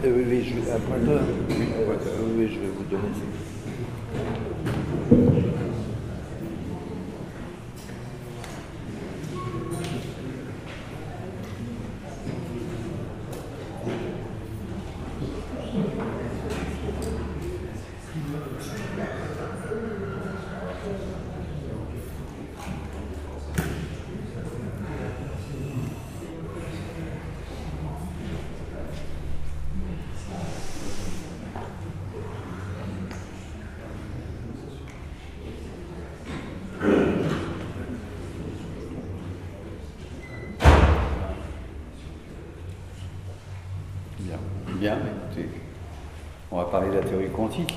Oui, un pointeur. Oui, je vais vous donner. Bien, écoutez, on va parler de la théorie quantique.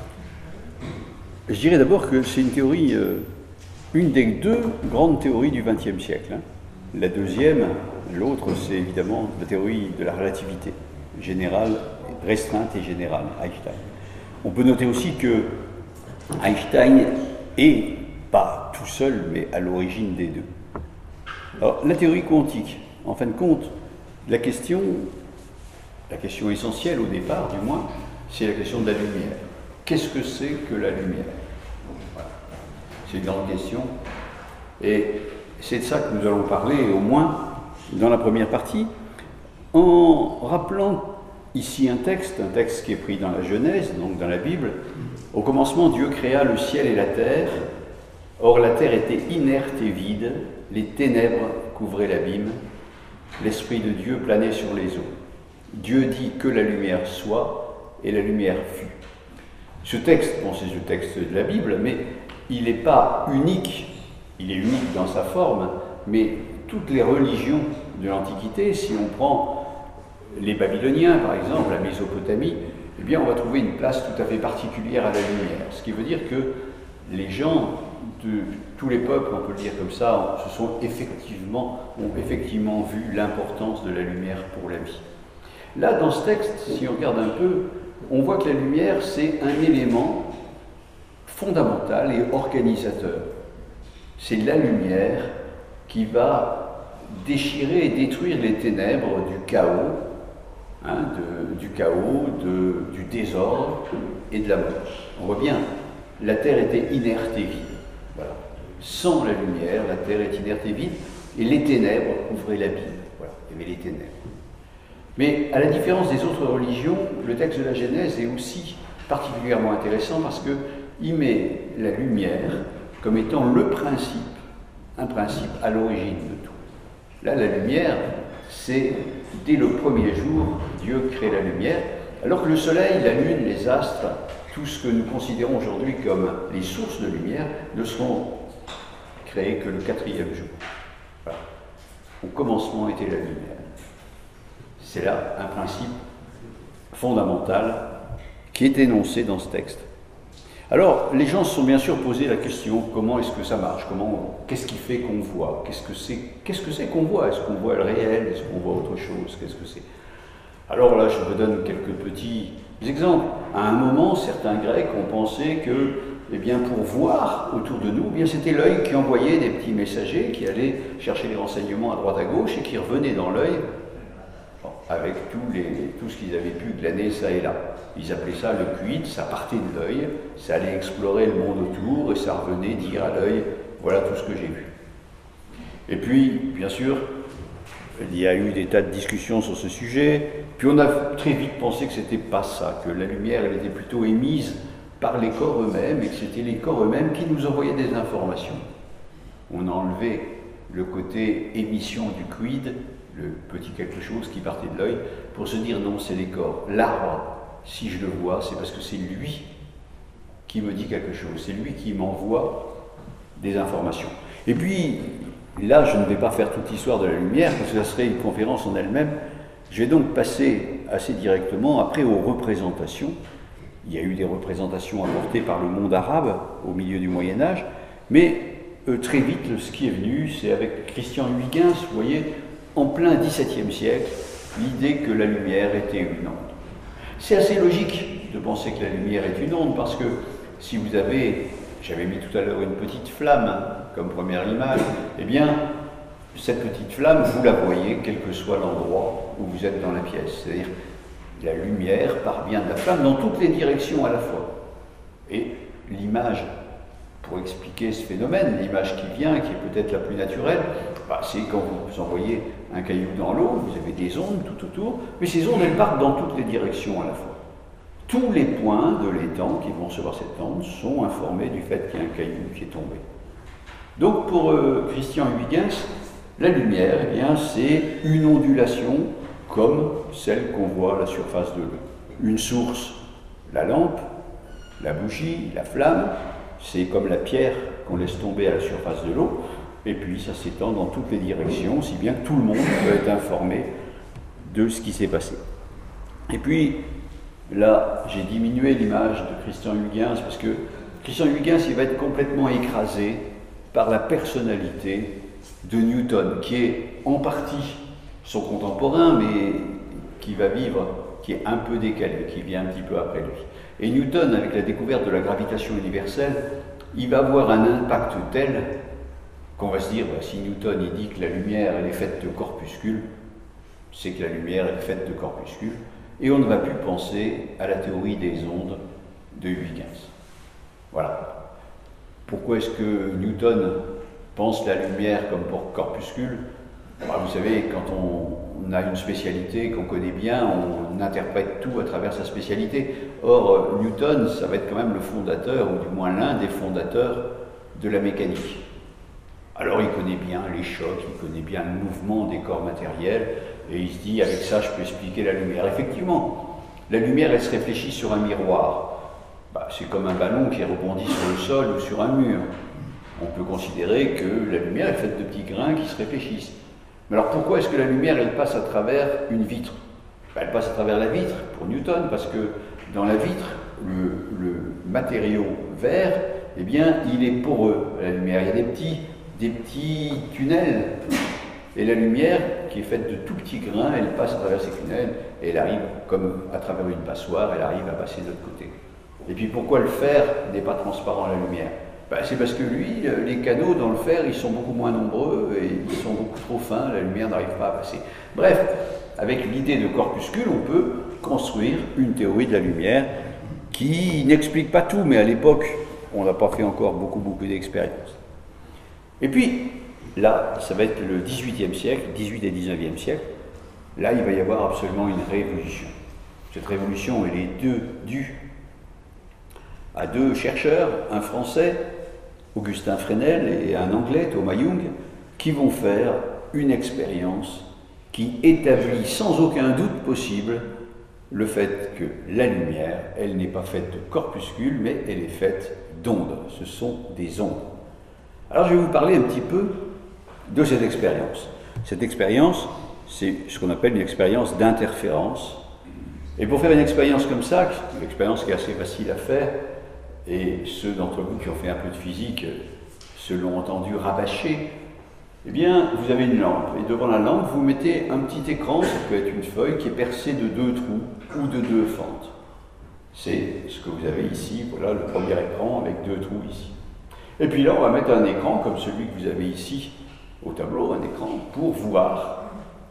Je dirais d'abord que c'est une théorie, une des deux grandes théories du XXe siècle. La deuxième, l'autre, c'est évidemment la théorie de la relativité générale, restreinte et générale, Einstein. On peut noter aussi que Einstein est pas tout seul, mais à l'origine des deux. Alors, la théorie quantique, en fin de compte, la question essentielle au départ, du moins, c'est la question de la lumière. Qu'est-ce que c'est que la lumière? Voilà. C'est une grande question. Et c'est de ça que nous allons parler, au moins, dans la première partie, en rappelant ici un texte qui est pris dans la Genèse, donc dans la Bible. Au commencement, Dieu créa le ciel et la terre. Or, la terre était inerte et vide, les ténèbres couvraient l'abîme, l'Esprit de Dieu planait sur les eaux. Dieu dit que la lumière soit, et la lumière fut. Ce texte, bon, c'est le texte de la Bible, mais il n'est pas unique, il est unique dans sa forme, mais toutes les religions de l'Antiquité, si on prend les Babyloniens, par exemple, la Mésopotamie, eh bien, on va trouver une place tout à fait particulière à la lumière. Ce qui veut dire que les gens de tous les peuples, on peut le dire comme ça, ont effectivement vu l'importance de la lumière pour la vie. Là, dans ce texte, si on regarde un peu, on voit que la lumière, c'est un élément fondamental et organisateur. C'est la lumière qui va déchirer et détruire les ténèbres du chaos, du désordre et de la mort. On voit bien, la terre était inerte et vide. Voilà. Sans la lumière, la terre est inerte et vide, et les ténèbres couvraient l'abîme. Voilà, il y avait les ténèbres. Mais à la différence des autres religions, le texte de la Genèse est aussi particulièrement intéressant parce qu'il met la lumière comme étant le principe, un principe à l'origine de tout. Là, la lumière, c'est dès le premier jour, Dieu crée la lumière, alors que le soleil, la lune, les astres, tout ce que nous considérons aujourd'hui comme les sources de lumière, ne seront créés que le quatrième jour. Voilà. Au commencement était la lumière. C'est là un principe fondamental qui est énoncé dans ce texte. Alors, les gens se sont bien sûr posé la question, comment est-ce que ça marche? Qu'est-ce qui fait qu'on voit? Qu'est-ce que c'est qu'on voit? Est-ce qu'on voit le réel? Est-ce qu'on voit autre chose? Qu'est-ce que c'est? Alors là, je vous donne quelques petits exemples. À un moment, certains Grecs ont pensé que, eh bien, pour voir autour de nous, eh bien, c'était l'œil qui envoyait des petits messagers qui allaient chercher les renseignements à droite à gauche et qui revenaient dans l'œil avec tout ce qu'ils avaient pu glaner ça et là. Ils appelaient ça le quid, ça partait de l'œil, ça allait explorer le monde autour et ça revenait dire à l'œil, voilà tout ce que j'ai vu. Et puis, bien sûr, il y a eu des tas de discussions sur ce sujet, puis on a très vite pensé que c'était pas ça, que la lumière elle était plutôt émise par les corps eux-mêmes et que c'était les corps eux-mêmes qui nous envoyaient des informations. On a enlevé le côté émission du quid, le petit quelque chose qui partait de l'œil, pour se dire non, c'est les corps. L'arbre, si je le vois, c'est parce que c'est lui qui me dit quelque chose, c'est lui qui m'envoie des informations. Et puis, là, je ne vais pas faire toute l'histoire de la lumière, parce que ça serait une conférence en elle-même. Je vais donc passer assez directement après aux représentations. Il y a eu des représentations apportées par le monde arabe au milieu du Moyen-Âge, mais très vite, ce qui est venu, c'est avec Christian Huygens, vous voyez, en plein XVIIe siècle, l'idée que la lumière était une onde. C'est assez logique de penser que la lumière est une onde, parce que si vous avez, j'avais mis tout à l'heure une petite flamme comme première image, eh bien, cette petite flamme, vous la voyez, quel que soit l'endroit où vous êtes dans la pièce. C'est-à-dire, La lumière parvient de la flamme dans toutes les directions à la fois. Et l'image, pour expliquer ce phénomène, l'image qui vient, qui est peut-être la plus naturelle, c'est quand vous envoyez un caillou dans l'eau, vous avez des ondes tout autour, mais ces ondes, elles partent dans toutes les directions à la fois. Tous les points de l'étang qui vont recevoir cette onde sont informés du fait qu'il y a un caillou qui est tombé. Donc pour Christian Huygens, la lumière, eh bien, c'est une ondulation comme celle qu'on voit à la surface de l'eau. Une source, la lampe, la bougie, la flamme, c'est comme la pierre qu'on laisse tomber à la surface de l'eau, et puis ça s'étend dans toutes les directions, si bien que tout le monde peut être informé de ce qui s'est passé. Et puis, là, j'ai diminué l'image de Christian Huygens, parce que Christian Huygens, il va être complètement écrasé par la personnalité de Newton, qui est en partie son contemporain, mais qui va vivre, qui est un peu décalé, qui vient un petit peu après lui. Et Newton, avec la découverte de la gravitation universelle, il va avoir un impact tel qu'on va se dire, si Newton il dit que la lumière elle est faite de corpuscules, c'est que la lumière elle est faite de corpuscules, et on ne va plus penser à la théorie des ondes de Huygens. Voilà. Pourquoi est-ce que Newton pense la lumière comme pour corpuscule? Vous savez, quand on a une spécialité qu'on connaît bien, on interprète tout à travers sa spécialité. Or, Newton, ça va être quand même le fondateur, ou du moins l'un des fondateurs de la mécanique. Alors, il connaît bien les chocs, il connaît bien le mouvement des corps matériels, et il se dit, avec ça, je peux expliquer la lumière. Effectivement, la lumière, elle se réfléchit sur un miroir. C'est comme un ballon qui rebondit sur le sol ou sur un mur. On peut considérer que la lumière est faite de petits grains qui se réfléchissent. Mais alors pourquoi est-ce que la lumière, elle passe à travers une vitre? Elle passe à travers la vitre pour Newton, parce que dans la vitre, le matériau vert, eh bien, il est poreux à la lumière. Il y a des petits tunnels. Et la lumière, qui est faite de tout petits grains, elle passe à travers ces tunnels, et elle arrive, comme à travers une passoire, elle arrive à passer de l'autre côté. Et puis pourquoi le fer n'est pas transparent à la lumière? C'est parce que lui, les canaux dans le fer, ils sont beaucoup moins nombreux et ils sont beaucoup trop fins, la lumière n'arrive pas à passer. Bref, avec l'idée de corpuscule, on peut construire une théorie de la lumière qui n'explique pas tout, mais à l'époque, on n'a pas fait encore beaucoup d'expériences. Et puis, là, ça va être le XVIIIe siècle, 18 et 19e siècle, là, il va y avoir absolument une révolution. Cette révolution, elle est due à deux chercheurs, un Français, Augustin Fresnel, et un Anglais, Thomas Young, qui vont faire une expérience qui établit sans aucun doute possible le fait que la lumière, elle n'est pas faite de corpuscules, mais elle est faite d'ondes. Ce sont des ondes. Alors je vais vous parler un petit peu de cette expérience. Cette expérience, c'est ce qu'on appelle une expérience d'interférence. Et pour faire une expérience comme ça, une expérience qui est assez facile à faire, et ceux d'entre vous qui ont fait un peu de physique se l'ont entendu rabâcher, eh bien, vous avez une lampe, et devant la lampe, vous mettez un petit écran, ça peut être une feuille, qui est percée de 2 trous ou de 2 fentes. C'est ce que vous avez ici, voilà le premier écran avec 2 trous ici. Et puis là, on va mettre un écran comme celui que vous avez ici au tableau, un écran, pour voir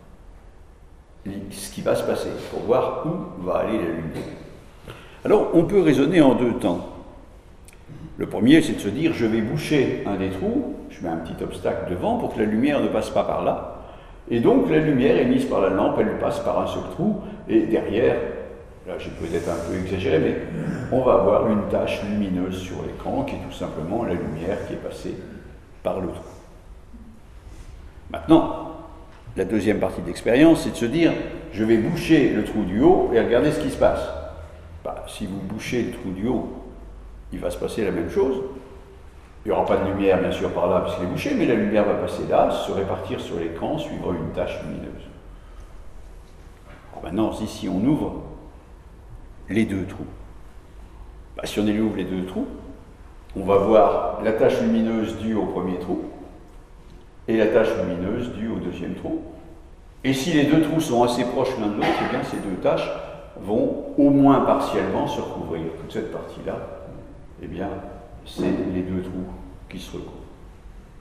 ce qui va se passer, pour voir où va aller la lumière. Alors, on peut raisonner en 2 temps. Le premier, c'est de se dire, je vais boucher un des trous, je mets un petit obstacle devant pour que la lumière ne passe pas par là, et donc la lumière émise par la lampe, elle passe par un seul trou, et derrière, là j'ai peut-être un peu exagéré, mais on va avoir une tache lumineuse sur l'écran, qui est tout simplement la lumière qui est passée par le trou. Maintenant, la deuxième partie de l'expérience, c'est de se dire, je vais boucher le trou du haut, et regardez ce qui se passe. Si vous bouchez le trou du haut, il va se passer la même chose. Il n'y aura pas de lumière, bien sûr, par là, parce qu'il est bouché, mais la lumière va passer là, se répartir sur l'écran, suivre une tache lumineuse. Alors maintenant, si on ouvre les 2 trous, si on ouvre les 2 trous, on va voir la tache lumineuse due au premier trou et la tache lumineuse due au deuxième trou. Et si les 2 trous sont assez proches l'un de l'autre, eh bien ces 2 taches vont au moins partiellement se recouvrir. Toute cette partie-là, eh bien, c'est les 2 trous qui se recouvrent.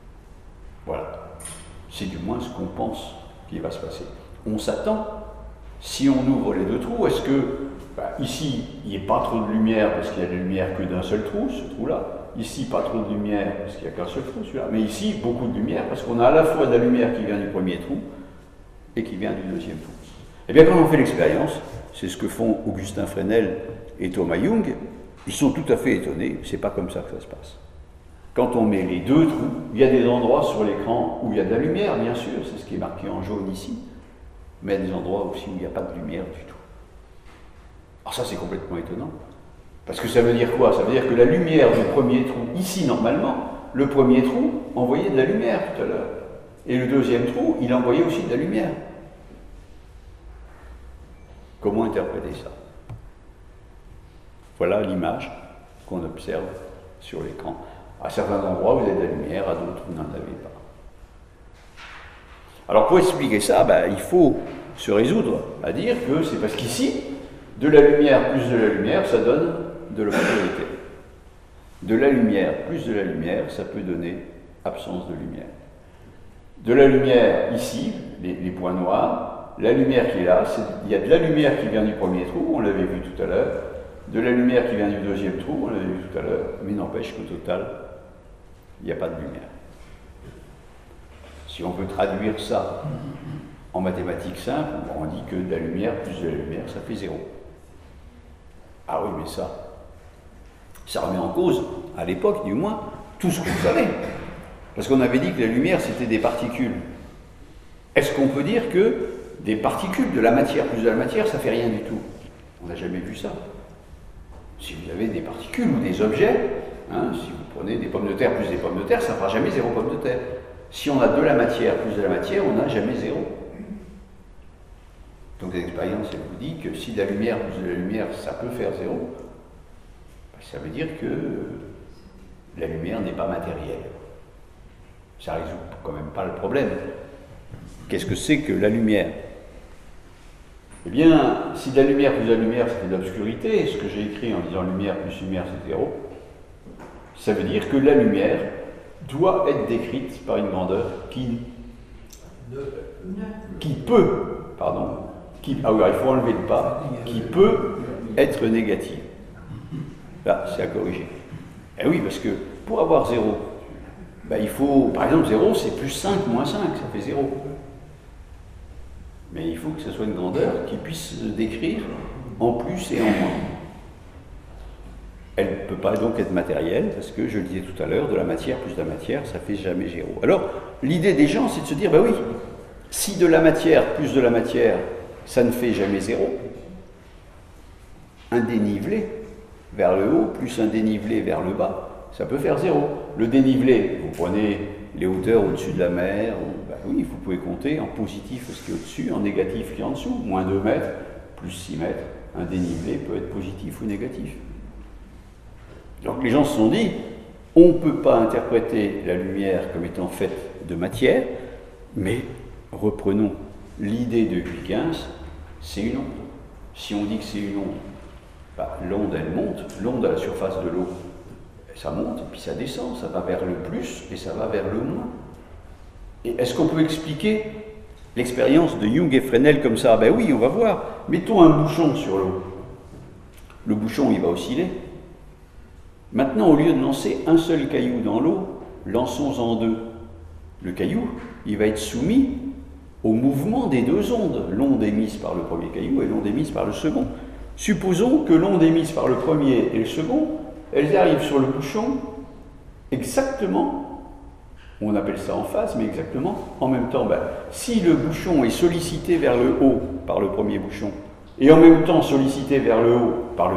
Voilà. C'est du moins ce qu'on pense qu'il va se passer. On s'attend Si on ouvre les deux trous, est-ce que, ici, il n'y a pas trop de lumière parce qu'il y a de lumière que d'un seul trou, ce trou-là. Ici, pas trop de lumière parce qu'il n'y a qu'un seul trou, celui-là. Mais ici, beaucoup de lumière parce qu'on a à la fois de la lumière qui vient du premier trou et qui vient du deuxième trou. Eh bien, quand on fait l'expérience, c'est ce que font Augustin Fresnel et Thomas Young, ils sont tout à fait étonnés, c'est pas comme ça que ça se passe. Quand on met les deux trous, il y a des endroits sur l'écran où il y a de la lumière, bien sûr, c'est ce qui est marqué en jaune ici, mais il y a des endroits aussi où il n'y a pas de lumière du tout. Alors ça, c'est complètement étonnant. Parce que ça veut dire quoi? Ça veut dire que la lumière du premier trou, ici normalement, le premier trou envoyait de la lumière tout à l'heure. Et le deuxième trou, il envoyait aussi de la lumière. Comment interpréter ça? Voilà l'image qu'on observe sur l'écran. À certains endroits, vous avez de la lumière, à d'autres, vous n'en avez pas. Alors pour expliquer ça, il faut se résoudre à dire que c'est parce qu'ici, de la lumière plus de la lumière, ça donne de l'obscurité. De la lumière plus de la lumière, ça peut donner absence de lumière. De la lumière ici, les points noirs, la lumière qui est là, il y a de la lumière qui vient du premier trou, on l'avait vu tout à l'heure, de la lumière qui vient du deuxième trou, on l'avait vu tout à l'heure, mais n'empêche qu'au total, il n'y a pas de lumière. Si on veut traduire ça en mathématiques simples, on dit que de la lumière plus de la lumière, ça fait 0. Ah oui, mais ça remet en cause, à l'époque du moins, tout ce que vous savez. Parce qu'on avait dit que la lumière, c'était des particules. Est-ce qu'on peut dire que des particules de la matière plus de la matière, ça fait rien du tout? On n'a jamais vu ça. Si vous avez des particules ou des objets, si vous prenez des pommes de terre plus des pommes de terre, ça ne fera jamais 0 pommes de terre. Si on a de la matière plus de la matière, on n'a jamais 0. Donc l'expérience, elle vous dit que si de la lumière plus de la lumière, ça peut faire 0, ça veut dire que la lumière n'est pas matérielle. Ça ne résout quand même pas le problème. Qu'est-ce que c'est que la lumière? Eh bien, si de la lumière plus de la lumière, ça fait de l'obscurité, ce que j'ai écrit en disant lumière plus lumière, c'est 0, ça veut dire que la lumière doit être décrite par une grandeur qui peut, il faut enlever le pas, qui peut être négative. Là, c'est à corriger. Eh oui, parce que pour avoir 0, il faut, par exemple, 0, c'est plus 5 moins 5, ça fait 0. Mais il faut que ce soit une grandeur qui puisse se décrire en plus et en moins. Elle ne peut pas donc être matérielle, parce que, je le disais tout à l'heure, de la matière plus de la matière, ça fait jamais 0. Alors, l'idée des gens, c'est de se dire, oui, si de la matière plus de la matière, ça ne fait jamais 0, un dénivelé vers le haut plus un dénivelé vers le bas, ça peut faire 0. Le dénivelé, vous prenez les hauteurs au-dessus de la mer, oui, vous pouvez compter en positif ce qui est au-dessus, en négatif ce qui est en dessous, moins 2 mètres, plus 6 mètres, un dénivelé peut être positif ou négatif. Donc les gens se sont dit, on ne peut pas interpréter la lumière comme étant faite de matière, mais reprenons l'idée de Huygens, c'est une onde. Si on dit que c'est une onde, l'onde elle monte, l'onde à la surface de l'eau, ça monte, puis ça descend, ça va vers le plus et ça va vers le moins. Et est-ce qu'on peut expliquer l'expérience de Young et Fresnel comme ça? Oui, on va voir. Mettons un bouchon sur l'eau. Le bouchon, il va osciller. Maintenant, au lieu de lancer un seul caillou dans l'eau, lançons-en 2. Le caillou, il va être soumis au mouvement des deux ondes, l'onde émise par le premier caillou et l'onde émise par le second. Supposons que l'onde émise par le premier et le second, elles arrivent sur le bouchon exactement, on appelle ça en phase, mais exactement en même temps. Si le bouchon est sollicité vers le haut par le premier bouchon, et en même temps sollicité vers le haut par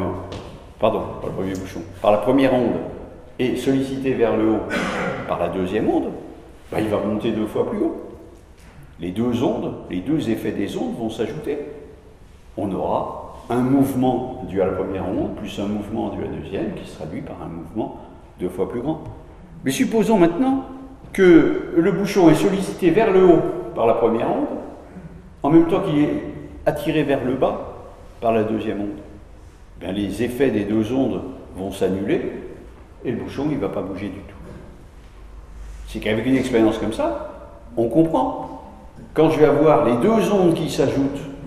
la première onde, et sollicité vers le haut par la deuxième onde, il va monter 2 fois plus haut. Les deux ondes, les deux effets des ondes vont s'ajouter. On aura un mouvement dû à la première onde, plus un mouvement dû à la deuxième, qui se traduit par un mouvement 2 fois plus grand. Mais supposons maintenant que le bouchon est sollicité vers le haut par la première onde, en même temps qu'il est attiré vers le bas par la deuxième onde. Les effets des deux ondes vont s'annuler, et le bouchon il ne va pas bouger du tout. C'est qu'avec une expérience comme ça, on comprend. Quand je vais avoir les deux ondes qui s'ajoutent,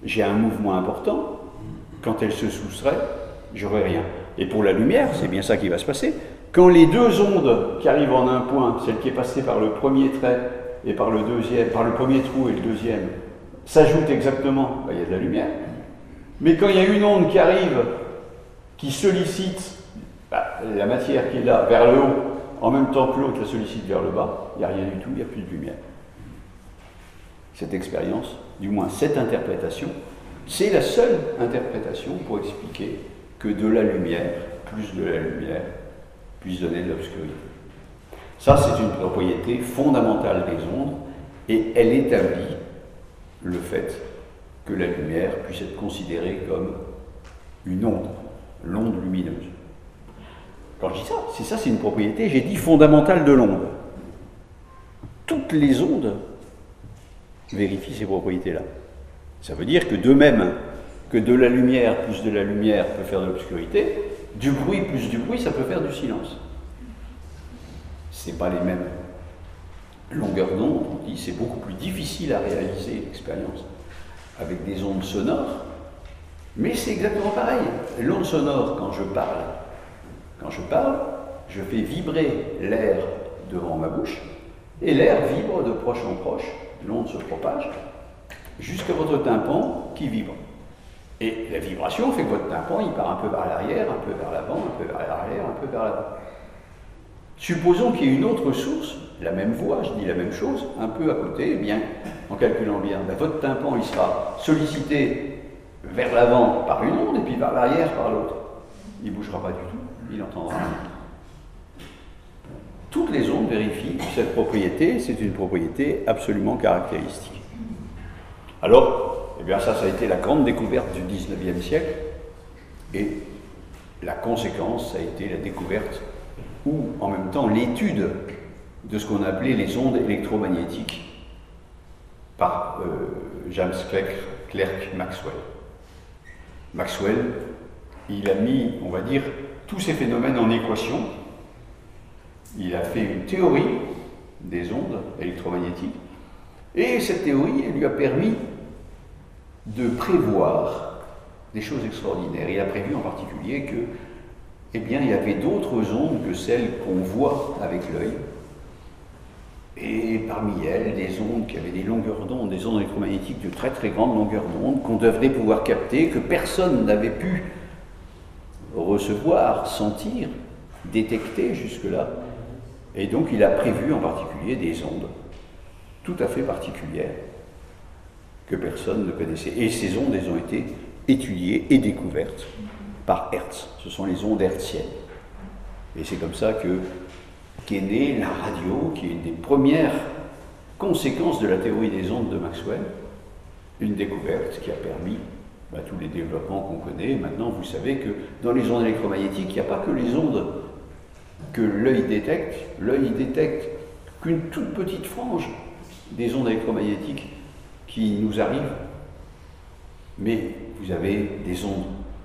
j'ai un mouvement important. Quand elle se soustrait, j'aurai rien. Et pour la lumière, c'est bien ça qui va se passer. Quand les deux ondes qui arrivent en un point, celle qui est passée par le premier trait et par le deuxième, par le premier trou et le deuxième, s'ajoutent exactement, il y a de la lumière. Mais quand il y a une onde qui arrive, qui sollicite la matière qui est là vers le haut, en même temps que l'autre la sollicite vers le bas, il n'y a rien du tout, il n'y a plus de lumière. Cette expérience, du moins cette interprétation, c'est la seule interprétation pour expliquer que de la lumière, plus de la lumière, puisse donner de l'obscurité. Ça, c'est une propriété fondamentale des ondes, et elle établit le fait que la lumière puisse être considérée comme une onde, l'onde lumineuse. Quand je dis ça, c'est une propriété, j'ai dit fondamentale de l'onde. Toutes les ondes vérifient ces propriétés-là. Ça veut dire que de même que de la lumière plus de la lumière peut faire de l'obscurité, du bruit plus du bruit, ça peut faire du silence. Ce n'est pas les mêmes longueurs d'onde, on dit, c'est beaucoup plus difficile à réaliser l'expérience avec des ondes sonores, mais c'est exactement pareil. L'onde sonore, quand je parle, je fais vibrer l'air devant ma bouche, et l'air vibre de proche en proche, l'onde se propage, jusqu'à votre tympan qui vibre. Et la vibration fait que votre tympan, il part un peu vers l'arrière, un peu vers l'avant, un peu vers l'arrière, un peu vers l'avant. Supposons qu'il y ait une autre source, la même voix, je dis la même chose, un peu à côté, eh bien, en calculant bien, votre tympan, il sera sollicité vers l'avant par une onde, et puis vers l'arrière par l'autre. Il ne bougera pas du tout, il n'entendra rien. Toutes les ondes vérifient cette propriété, c'est une propriété absolument caractéristique. Alors, eh bien ça a été la grande découverte du XIXe siècle, et la conséquence, ça a été la découverte, ou en même temps l'étude de ce qu'on appelait les ondes électromagnétiques par James Clerk Maxwell. Maxwell, il a mis, on va dire, tous ces phénomènes en équation. Il a fait une théorie des ondes électromagnétiques, et cette théorie lui a permis de prévoir des choses extraordinaires. Il a prévu en particulier que, eh bien, il y avait d'autres ondes que celles qu'on voit avec l'œil, et parmi elles, des ondes qui avaient des longueurs d'onde, des ondes électromagnétiques de très très grande longueur d'onde, qu'on devrait pouvoir capter, que personne n'avait pu recevoir, sentir, détecter jusque-là. Et donc il a prévu en particulier des ondes tout à fait particulières que personne ne connaissait. Et ces ondes, elles ont été étudiées et découvertes par Hertz. Ce sont les ondes hertziennes. Et c'est comme ça qu'est née la radio, qui est une des premières conséquences de la théorie des ondes de Maxwell, une découverte qui a permis tous les développements qu'on connaît. Maintenant, vous savez que dans les ondes électromagnétiques, il n'y a pas que les ondes que l'œil détecte. L'œil détecte qu'une toute petite frange des ondes électromagnétiques qui nous arrivent. Mais vous avez des ondes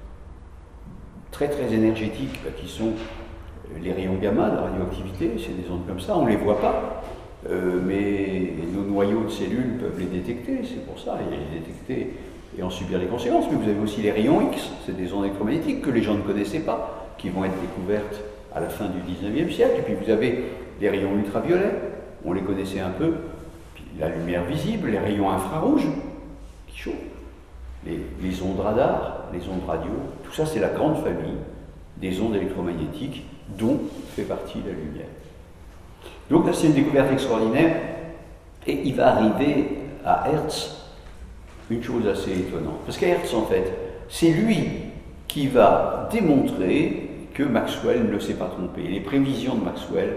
très très énergétiques qui sont les rayons gamma de radioactivité, c'est des ondes comme ça, on ne les voit pas, mais nos noyaux de cellules peuvent les détecter, c'est pour ça, et les détecter et en subir les conséquences. Mais vous avez aussi les rayons X, c'est des ondes électromagnétiques que les gens ne connaissaient pas, qui vont être découvertes à la fin du XIXe siècle. Et puis vous avez les rayons ultraviolets, on les connaissait un peu, puis la lumière visible, les rayons infrarouges qui chauffent, les ondes radar, les ondes radio, tout ça c'est la grande famille des ondes électromagnétiques dont fait partie la lumière. Donc là c'est une découverte extraordinaire, et il va arriver à Hertz une chose assez étonnante, parce qu'à Hertz en fait, c'est lui qui va démontrer que Maxwell ne s'est pas trompé. Les prévisions de Maxwell,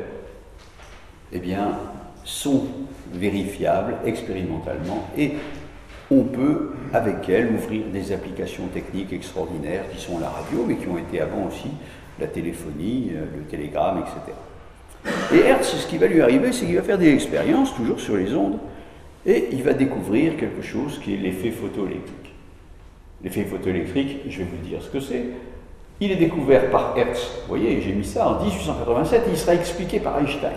eh bien, sont vérifiables expérimentalement, et on peut, avec elles, ouvrir des applications techniques extraordinaires qui sont la radio, mais qui ont été avant aussi la téléphonie, le télégramme, etc. Et Hertz, ce qui va lui arriver, c'est qu'il va faire des expériences, toujours sur les ondes, et il va découvrir quelque chose qui est l'effet photoélectrique. L'effet photoélectrique, je vais vous dire ce que c'est. Il est découvert par Hertz, vous voyez, j'ai mis ça en 1887, et il sera expliqué par Einstein,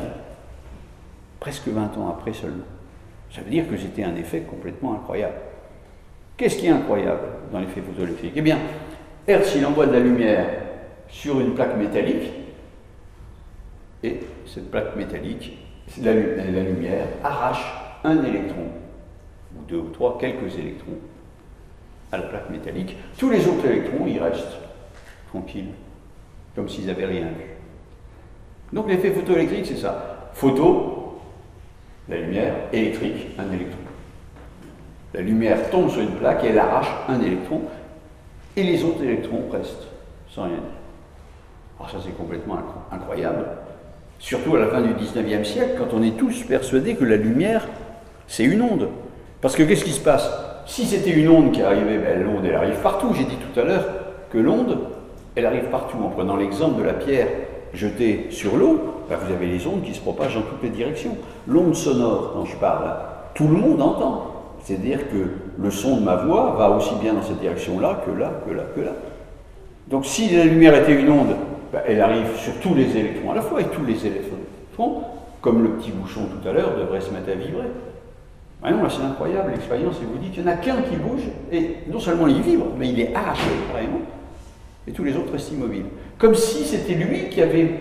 presque 20 ans après seulement. Ça veut dire que c'était un effet complètement incroyable. Qu'est-ce qui est incroyable dans l'effet photoélectrique? Eh bien, Hertz, il envoie de la lumière sur une plaque métallique, et cette plaque métallique, la lumière arrache un électron, ou deux ou trois, quelques électrons, à la plaque métallique. Tous les autres électrons, ils restent tranquilles, comme s'ils n'avaient rien vu. Donc l'effet photoélectrique, c'est ça. Photo, la lumière, électrique, un électron. La lumière tombe sur une plaque et elle arrache un électron, et les autres électrons restent sans rien dire. Alors ça, c'est complètement incroyable. Surtout à la fin du 19e siècle, quand on est tous persuadés que la lumière, c'est une onde. Parce que qu'est-ce qui se passe? Si c'était une onde qui arrivait, ben, l'onde, elle arrive partout. J'ai dit tout à l'heure que l'onde, elle arrive partout. En prenant l'exemple de la pierre jetée sur l'eau, ben, vous avez les ondes qui se propagent dans toutes les directions. L'onde sonore dont je parle, tout le monde entend. C'est-à-dire que le son de ma voix va aussi bien dans cette direction-là que là, que là, que là. Donc si la lumière était une onde, ben, elle arrive sur tous les électrons à la fois, et tous les électrons, comme le petit bouchon tout à l'heure, devraient se mettre à vibrer. Ah non, là c'est incroyable, l'expérience, et vous dites qu'il n'y en a qu'un qui bouge, et non seulement il vibre, mais il est arraché, carrément, et tous les autres restent immobiles. Comme si c'était lui qui avait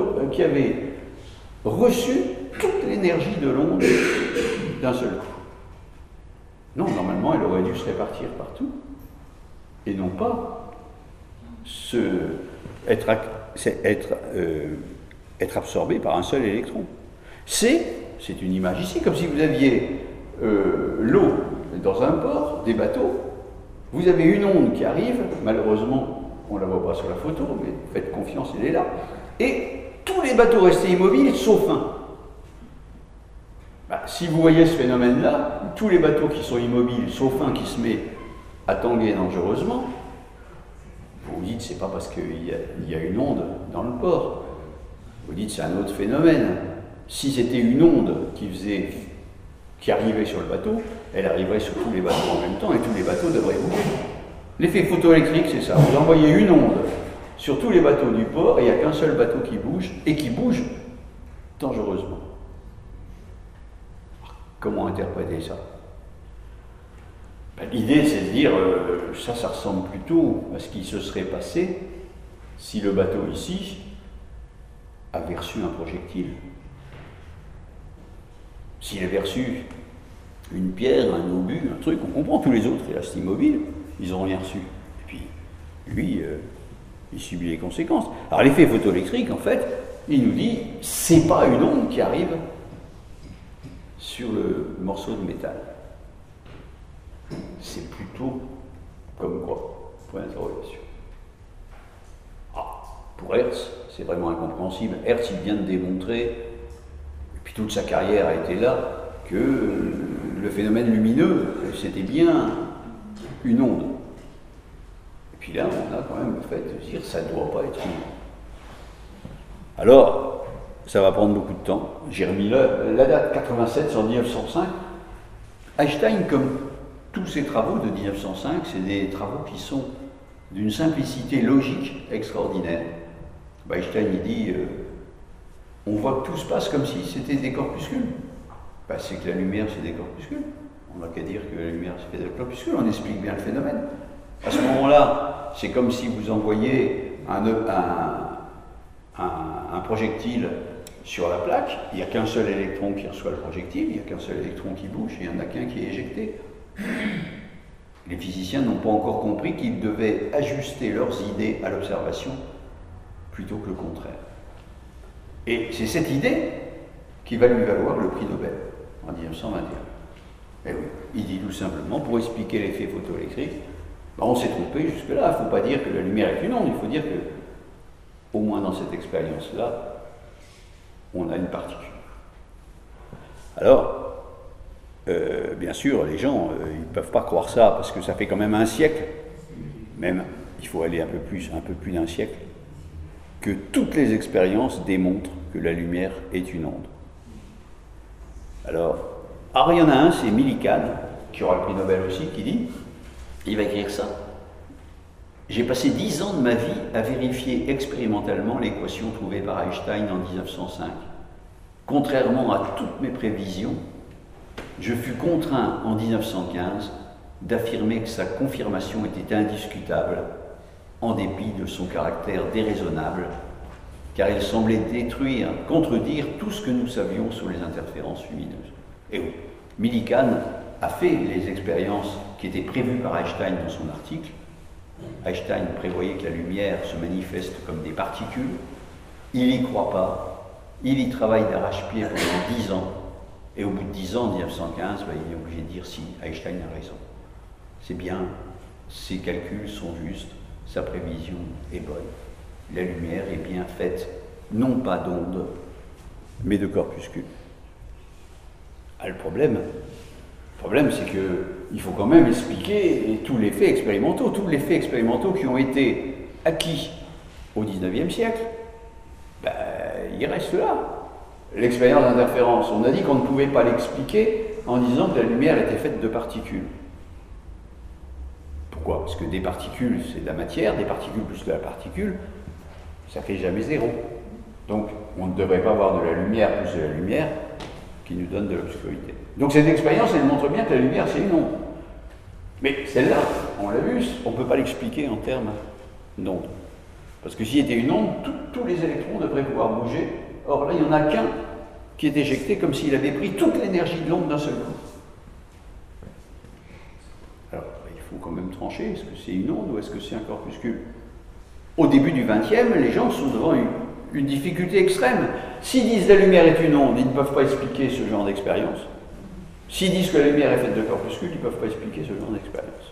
reçu toute l'énergie de l'onde d'un seul coup. Non, normalement, elle aurait dû se répartir partout, et non pas être absorbée par un seul électron. C'est une image ici, comme si vous aviez l'eau dans un port, des bateaux, vous avez une onde qui arrive, malheureusement, on ne la voit pas sur la photo, mais faites confiance, elle est là, et tous les bateaux restaient immobiles, sauf un. Bah, si vous voyez ce phénomène-là, tous les bateaux qui sont immobiles, sauf un qui se met à tanguer dangereusement, vous vous dites, c'est pas parce qu'il y a une onde dans le port. Vous dites, c'est un autre phénomène. Si c'était une onde qui arrivait sur le bateau, elle arriverait sur tous les bateaux en même temps, et tous les bateaux devraient bouger. L'effet photoélectrique, c'est ça. Vous envoyez une onde sur tous les bateaux du port, et il n'y a qu'un seul bateau qui bouge, et qui bouge dangereusement. Comment interpréter ça? Ben, l'idée, c'est de dire, ça ressemble plutôt à ce qui se serait passé si le bateau ici avait reçu un projectile. S'il avait reçu une pierre, un obus, un truc, on comprend, tous les autres, ils restent immobiles, ils n'ont rien reçu. Et puis, lui, il subit les conséquences. Alors l'effet photoélectrique, en fait, il nous dit, c'est pas une onde qui arrive sur le morceau de métal. C'est plutôt comme quoi? Point d'interrogation. Ah, pour Hertz, c'est vraiment incompréhensible. Hertz, il vient de démontrer, et puis toute sa carrière a été là, que le phénomène lumineux, c'était bien une onde. Et puis là, on a quand même le fait de dire, ça ne doit pas être une onde. Alors, ça va prendre beaucoup de temps. J'ai remis la date 87 sur 1905. Einstein, comme tous ses travaux de 1905, c'est des travaux qui sont d'une simplicité logique extraordinaire. Einstein, il dit, on voit que tout se passe comme si c'était des corpuscules. Ben, c'est que la lumière, c'est des corpuscules. On n'a qu'à dire que la lumière, c'est des corpuscules, on explique bien le phénomène. À ce moment-là, c'est comme si vous envoyiez un projectile sur la plaque, il n'y a qu'un seul électron qui reçoit le projectile, il n'y a qu'un seul électron qui bouge, il n'y en a qu'un qui est éjecté. Les physiciens n'ont pas encore compris qu'ils devaient ajuster leurs idées à l'observation plutôt que le contraire. Et c'est cette idée qui va lui valoir le prix Nobel en 1921. Et oui, il dit tout simplement, pour expliquer l'effet photoélectrique, ben on s'est trompé jusque-là, il ne faut pas dire que la lumière est une onde, il faut dire que, au moins dans cette expérience-là, on a une particule. Alors, bien sûr, les gens, ils ne peuvent pas croire ça, parce que ça fait quand même un siècle, même, il faut aller un peu plus d'un siècle, que toutes les expériences démontrent que la lumière est une onde. Alors, il y en a un, c'est Millikan, qui aura le prix Nobel aussi, qui dit, il va écrire ça. J'ai passé 10 ans de ma vie à vérifier expérimentalement l'équation trouvée par Einstein en 1905. Contrairement à toutes mes prévisions, je fus contraint en 1915 d'affirmer que sa confirmation était indiscutable, en dépit de son caractère déraisonnable, car il semblait détruire, contredire tout ce que nous savions sur les interférences lumineuses. Et oui, Millikan a fait les expériences qui étaient prévues par Einstein dans son article. Einstein prévoyait que la lumière se manifeste comme des particules. Il n'y croit pas. Il y travaille d'arrache-pied pendant 10 ans. Et au bout de 10 ans, en 1915, il est obligé de dire si Einstein a raison. C'est bien, ses calculs sont justes, sa prévision est bonne. La lumière est bien faite, non pas d'ondes, mais de corpuscules. Ah, le problème, c'est qu'il faut quand même expliquer tous les faits expérimentaux qui ont été acquis au XIXe siècle, ils restent là. L'expérience d'interférence, on a dit qu'on ne pouvait pas l'expliquer en disant que la lumière était faite de particules. Pourquoi? Parce que des particules, c'est de la matière, des particules plus de la particule, ça ne fait jamais zéro. Donc, on ne devrait pas avoir de la lumière plus de la lumière qui nous donne de l'obscurité. Donc cette expérience, elle montre bien que la lumière, c'est une onde. Mais celle-là, on l'a vu, on ne peut pas l'expliquer en termes d'onde. Parce que s'il était une onde, tous les électrons devraient pouvoir bouger. Or là, il n'y en a qu'un qui est éjecté comme s'il avait pris toute l'énergie de l'onde d'un seul coup. Alors, il faut quand même trancher, est-ce que c'est une onde ou est-ce que c'est un corpuscule? Au début du XXe, les gens sont devant une difficulté extrême. S'ils disent la lumière est une onde, ils ne peuvent pas expliquer ce genre d'expérience. S'ils disent que la lumière est faite de corpuscules, ils ne peuvent pas expliquer ce genre d'expérience.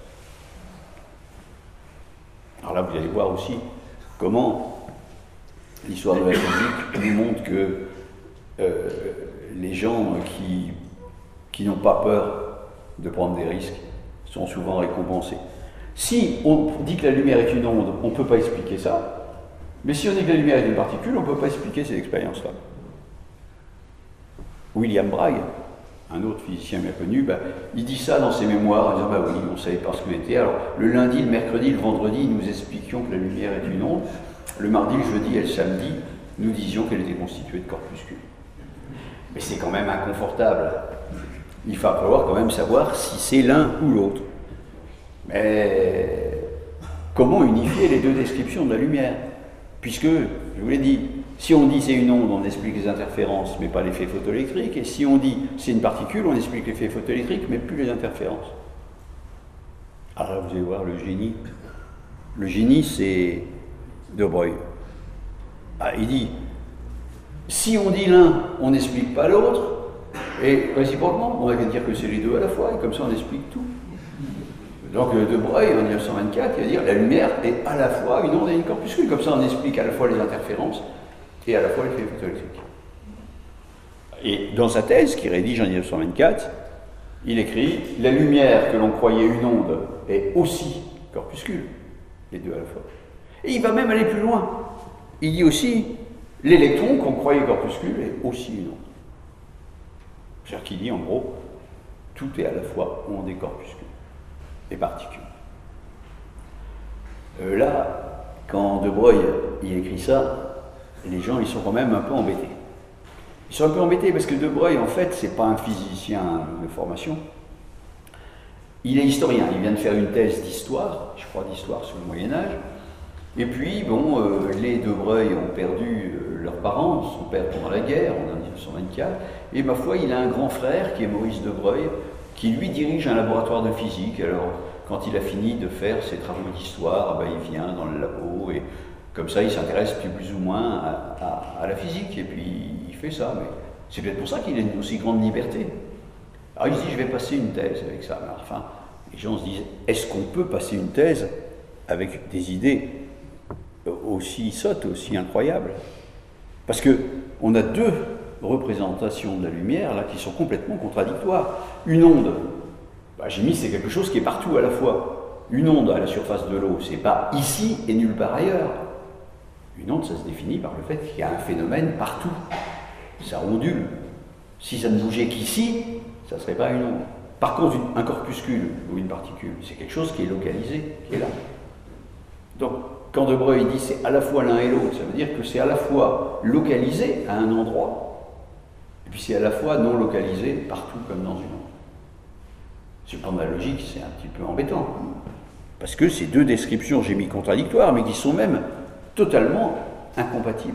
Alors là, vous allez voir aussi comment l'histoire de la physique nous montre que les gens qui n'ont pas peur de prendre des risques sont souvent récompensés. Si on dit que la lumière est une onde, on ne peut pas expliquer ça. Mais si on dit que la lumière est une particule, on ne peut pas expliquer ces expériences-là. William Bragg, un autre physicien bien connu, il dit ça dans ses mémoires, en disant oui, on ne savait pas ce que c'était. Alors, le lundi, le mercredi, le vendredi, nous expliquions que la lumière est une onde. Le mardi, le jeudi et le samedi, nous disions qu'elle était constituée de corpuscules. Mais c'est quand même inconfortable. Il va falloir quand même savoir si c'est l'un ou l'autre. Mais comment unifier les deux descriptions de la lumière? Puisque, je vous l'ai dit, si on dit c'est une onde, on explique les interférences, mais pas l'effet photoélectrique. Et si on dit c'est une particule, on explique l'effet photoélectrique, mais plus les interférences. Alors là, vous allez voir le génie. Le génie, c'est de Broglie. Il dit, si on dit l'un, on n'explique pas l'autre, et réciproquement, on va dire que c'est les deux à la fois, et comme ça on explique tout. Donc de Broglie, en 1924, il va dire la lumière est à la fois une onde et une corpuscule. Comme ça, on explique à la fois les interférences et à la fois l'effet photoélectrique. Et dans sa thèse, qu'il rédige en 1924, il écrit la lumière que l'on croyait une onde est aussi corpuscule, les deux à la fois. Et il va même aller plus loin. Il dit aussi l'électron qu'on croyait corpuscule est aussi une onde. C'est-à-dire qu'il dit en gros tout est à la fois onde et corpuscule. Et particules. Là, quand De Broglie il écrit ça, les gens ils sont quand même un peu embêtés. Ils sont un peu embêtés parce que De Broglie, en fait, c'est pas un physicien de formation. Il est historien, il vient de faire une thèse d'histoire, je crois d'histoire sur le Moyen-Âge. Et puis, les De Broglie ont perdu leurs parents, son père pendant la guerre, en 1924. Et ma foi, il a un grand frère qui est Maurice De Broglie, qui lui dirige un laboratoire de physique. Alors, quand il a fini de faire ses travaux d'histoire, il vient dans le labo et comme ça, il s'intéresse plus ou moins à la physique et puis il fait ça. Mais c'est peut-être pour ça qu'il a une aussi grande liberté. Alors il se dit, je vais passer une thèse avec ça. Mais enfin, les gens se disent, est-ce qu'on peut passer une thèse avec des idées aussi sottes, aussi incroyables? Parce qu'on a deux représentations de la lumière là qui sont complètement contradictoires. Une onde, j'ai mis c'est quelque chose qui est partout à la fois. Une onde à la surface de l'eau, c'est pas ici et nulle part ailleurs. Une onde, ça se définit par le fait qu'il y a un phénomène partout. Ça ondule. Si ça ne bougeait qu'ici, ça ne serait pas une onde. Par contre, un corpuscule ou une particule, c'est quelque chose qui est localisé, qui est là. Donc, quand De Broglie dit c'est à la fois l'un et l'autre, ça veut dire que c'est à la fois localisé à un endroit, et puis c'est à la fois non localisé partout comme dans une onde. Sur le plan de la logique, c'est un petit peu embêtant. Parce que ces deux descriptions, j'ai mis contradictoires, mais qui sont même totalement incompatibles.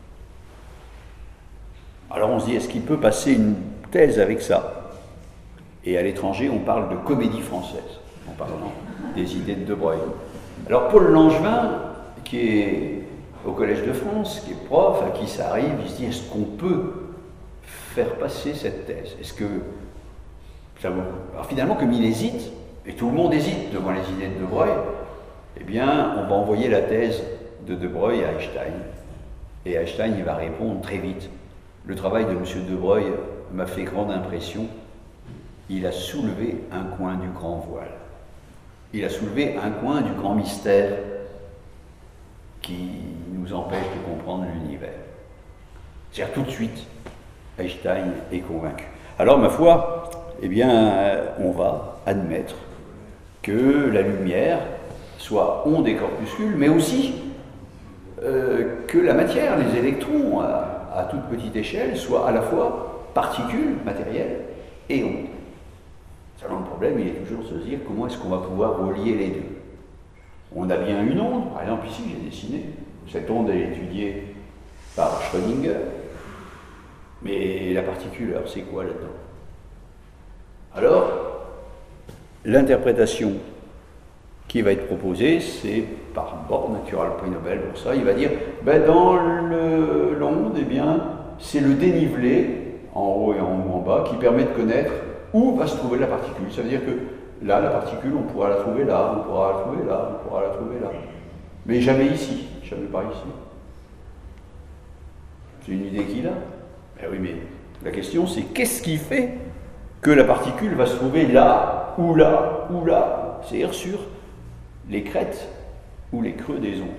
Alors on se dit, est-ce qu'il peut passer une thèse avec ça? Et à l'étranger, on parle de comédie française, en parlant des idées de De Broglie. Alors Paul Langevin, qui est au Collège de France, qui est prof, à qui ça arrive, il se dit, est-ce qu'on peut faire passer cette thèse? Est-ce que ça vaut? Alors finalement, comme il hésite, et tout le monde hésite devant les idées de De Broglie, eh bien, on va envoyer la thèse de De Broglie à Einstein. Et Einstein, il va répondre très vite. Le travail de M. De Broglie m'a fait grande impression. Il a soulevé un coin du grand voile. Il a soulevé un coin du grand mystère qui nous empêche de comprendre l'univers. C'est-à-dire tout de suite, Einstein est convaincu. Alors, ma foi, eh bien, on va admettre que la lumière soit onde et corpuscule, mais aussi que la matière, les électrons, à toute petite échelle, soient à la fois particules matérielles et ondes. Seulement, le problème, il est toujours de se dire comment est-ce qu'on va pouvoir relier les deux. On a bien une onde, par exemple ici j'ai dessiné, cette onde est étudiée par Schrödinger, mais la particule, alors c'est quoi là-dedans? Alors, l'interprétation qui va être proposée, c'est par Born, Natural Prix Nobel pour ça, il va dire, ben dans l'onde, eh bien, c'est le dénivelé, en haut et en bas, qui permet de connaître où va se trouver la particule. Ça veut dire que là, la particule, on pourra la trouver là, on pourra la trouver là, on pourra la trouver là. Mais jamais ici, jamais par ici. C'est une idée qu'il a. Ben oui, mais la question c'est qu'est-ce qui fait que la particule va se trouver là, ou là, ou là? C'est-à-dire sur les crêtes ou les creux des ondes.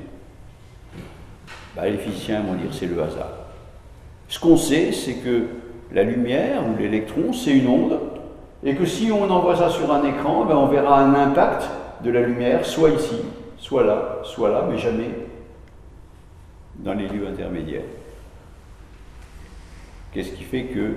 Ben, les physiciens vont dire c'est le hasard. Ce qu'on sait, c'est que la lumière ou l'électron, c'est une onde, et que si on envoie ça sur un écran, ben on verra un impact de la lumière, soit ici, soit là, mais jamais dans les lieux intermédiaires. Qu'est-ce qui fait que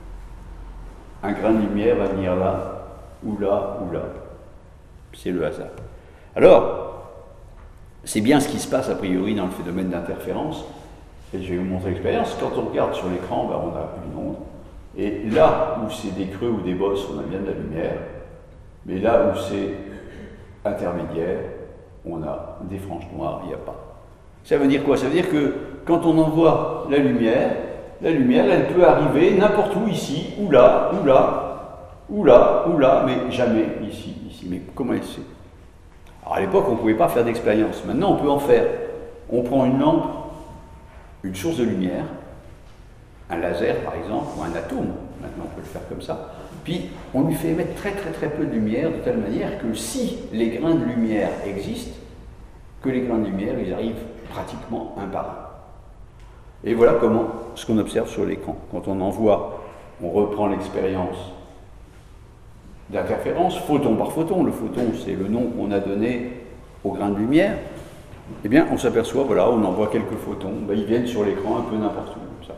un grain de lumière va venir là, ou là, ou là? C'est le hasard. Alors, c'est bien ce qui se passe a priori dans le phénomène d'interférence, et je vais vous montrer l'expérience. Quand on regarde sur l'écran, ben on a une onde. Et là où c'est des creux ou des bosses, on a bien de la lumière. Mais là où c'est intermédiaire, on a des franges noires, il n'y a pas. Ça veut dire quoi? Ça veut dire que quand on envoie la lumière, elle peut arriver n'importe où, ici, ou là, ou là, ou là, ou là, mais jamais ici. Mais comment elle sait? Alors à l'époque, on ne pouvait pas faire d'expérience. Maintenant, on peut en faire. On prend une lampe, une source de lumière, un laser par exemple, ou un atome, maintenant on peut le faire comme ça, puis on lui fait émettre très très très peu de lumière, de telle manière que si les grains de lumière existent, que les grains de lumière, ils arrivent pratiquement un par un. Et voilà comment, ce qu'on observe sur l'écran. Quand on envoie, on reprend l'expérience d'interférence, photon par photon, le photon c'est le nom qu'on a donné aux grains de lumière, eh bien on s'aperçoit, voilà, on envoie quelques photons, ben, ils viennent sur l'écran un peu n'importe où, comme ça.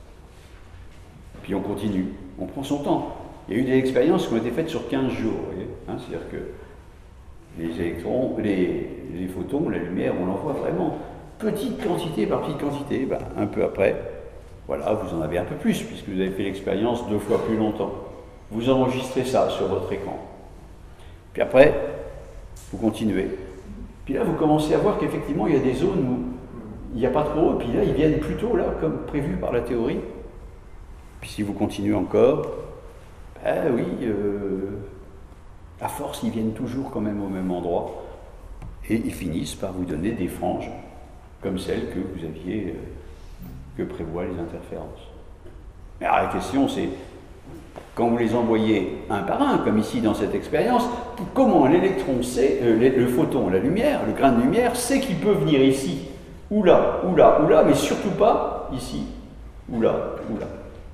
Puis on continue, on prend son temps. Il y a eu des expériences qui ont été faites sur 15 jours, vous voyez, hein, c'est-à-dire que les électrons, les photons, la lumière, on l'envoie vraiment petite quantité par petite quantité, ben, un peu après, voilà, vous en avez un peu plus, puisque vous avez fait l'expérience 2 fois plus longtemps. Vous enregistrez ça sur votre écran. Puis après, vous continuez. Puis là, vous commencez à voir qu'effectivement, il y a des zones où il n'y a pas trop, et puis là, ils viennent plutôt là, comme prévu par la théorie. Puis si vous continuez encore, ben oui, à force, ils viennent toujours quand même au même endroit, et ils finissent par vous donner des franges, comme celles que vous aviez, que prévoient les interférences. Mais alors la question, c'est, quand vous les envoyez un par un, comme ici dans cette expérience, comment l'électron sait, le photon, la lumière, le grain de lumière, sait qu'il peut venir ici, ou là, ou là, ou là, mais surtout pas ici, ou là, ou là.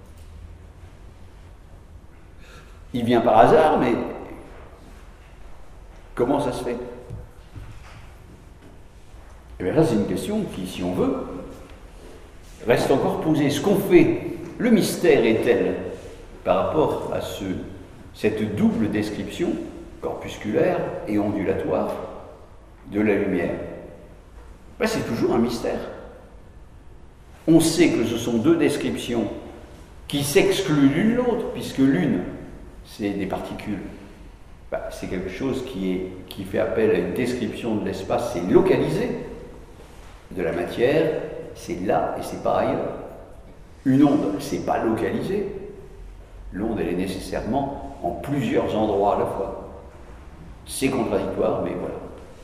Il vient par hasard, mais comment ça se fait? Et bien là, c'est une question qui, si on veut, reste encore posée. Ce qu'on fait, le mystère est tel par rapport à cette double description corpusculaire et ondulatoire de la lumière, ben c'est toujours un mystère. On sait que ce sont deux descriptions qui s'excluent l'une l'autre, puisque l'une, c'est des particules. Ben, c'est quelque chose qui fait appel à une description de l'espace, c'est localisé. De la matière, c'est là et c'est pas ailleurs. Une onde, c'est pas localisé. L'onde, elle est nécessairement en plusieurs endroits à la fois. C'est contradictoire, mais voilà.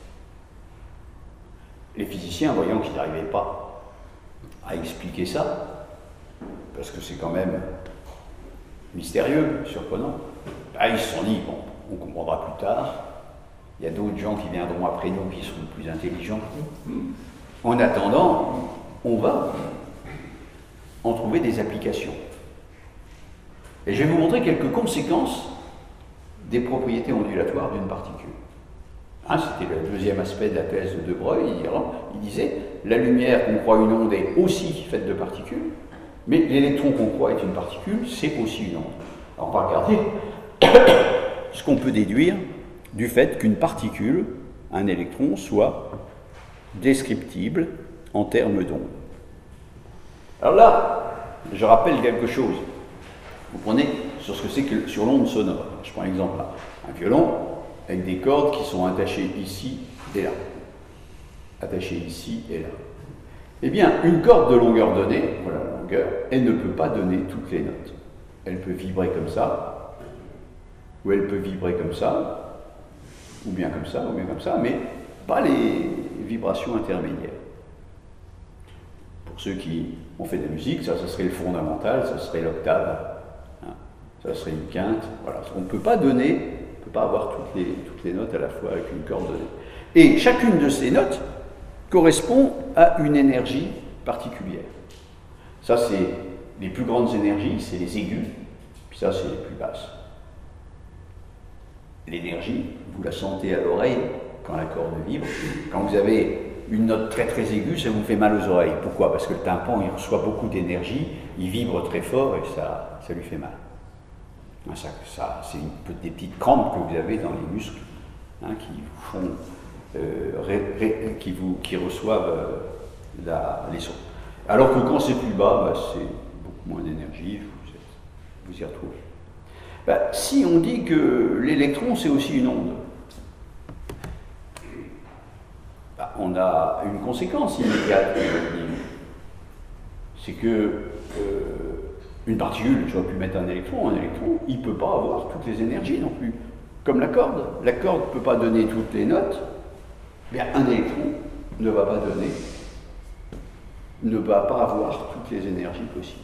Les physiciens, voyant qu'ils n'arrivaient pas à expliquer ça, parce que c'est quand même mystérieux, surprenant, ben, ils se sont dit, bon, on comprendra plus tard, il y a d'autres gens qui viendront après nous qui seront plus intelligents. En attendant, on va en trouver des applications. Et je vais vous montrer quelques conséquences des propriétés ondulatoires d'une particule. Hein, c'était le deuxième aspect de la thèse de De Broglie. Il disait, la lumière qu'on croit une onde est aussi faite de particules, mais l'électron qu'on croit est une particule, c'est aussi une onde. Alors on va regarder ce qu'on peut déduire du fait qu'une particule, un électron, soit descriptible en termes d'onde. Alors là, je rappelle quelque chose. Vous prenez sur ce que c'est que sur l'onde sonore. Je prends l'exemple là. Un violon avec des cordes qui sont attachées ici et là. Attachées ici et là. Eh bien, une corde de longueur donnée, voilà la longueur, elle ne peut pas donner toutes les notes. Elle peut vibrer comme ça, ou elle peut vibrer comme ça, ou bien comme ça, ou bien comme ça, mais pas les vibrations intermédiaires. Pour ceux qui ont fait de la musique, ça serait le fondamental, ça serait l'octave, hein, ça serait une quinte, voilà. On ne peut pas donner, on ne peut pas avoir toutes les notes à la fois avec une corde donnée. Et chacune de ces notes correspond à une énergie particulière. Ça, c'est les plus grandes énergies, c'est les aigus, puis ça, c'est les plus basses. L'énergie, vous la sentez à l'oreille quand la corde vibre. Quand vous avez une note très très aiguë, ça vous fait mal aux oreilles. Pourquoi? Parce que le tympan, il reçoit beaucoup d'énergie, il vibre très fort et ça lui fait mal. Ça, c'est des petites crampes que vous avez dans les muscles, hein, qui vous font, qui reçoivent les sons. Alors que quand c'est plus bas, bah, c'est beaucoup moins d'énergie, vous y retrouvez. Bah, si on dit que l'électron c'est aussi une onde, bah, on a une conséquence immédiate. C'est que une particule, j'aurais pu mettre un électron, il ne peut pas avoir toutes les énergies non plus. Comme la corde ne peut pas donner toutes les notes, bien un électron ne va pas avoir toutes les énergies possibles.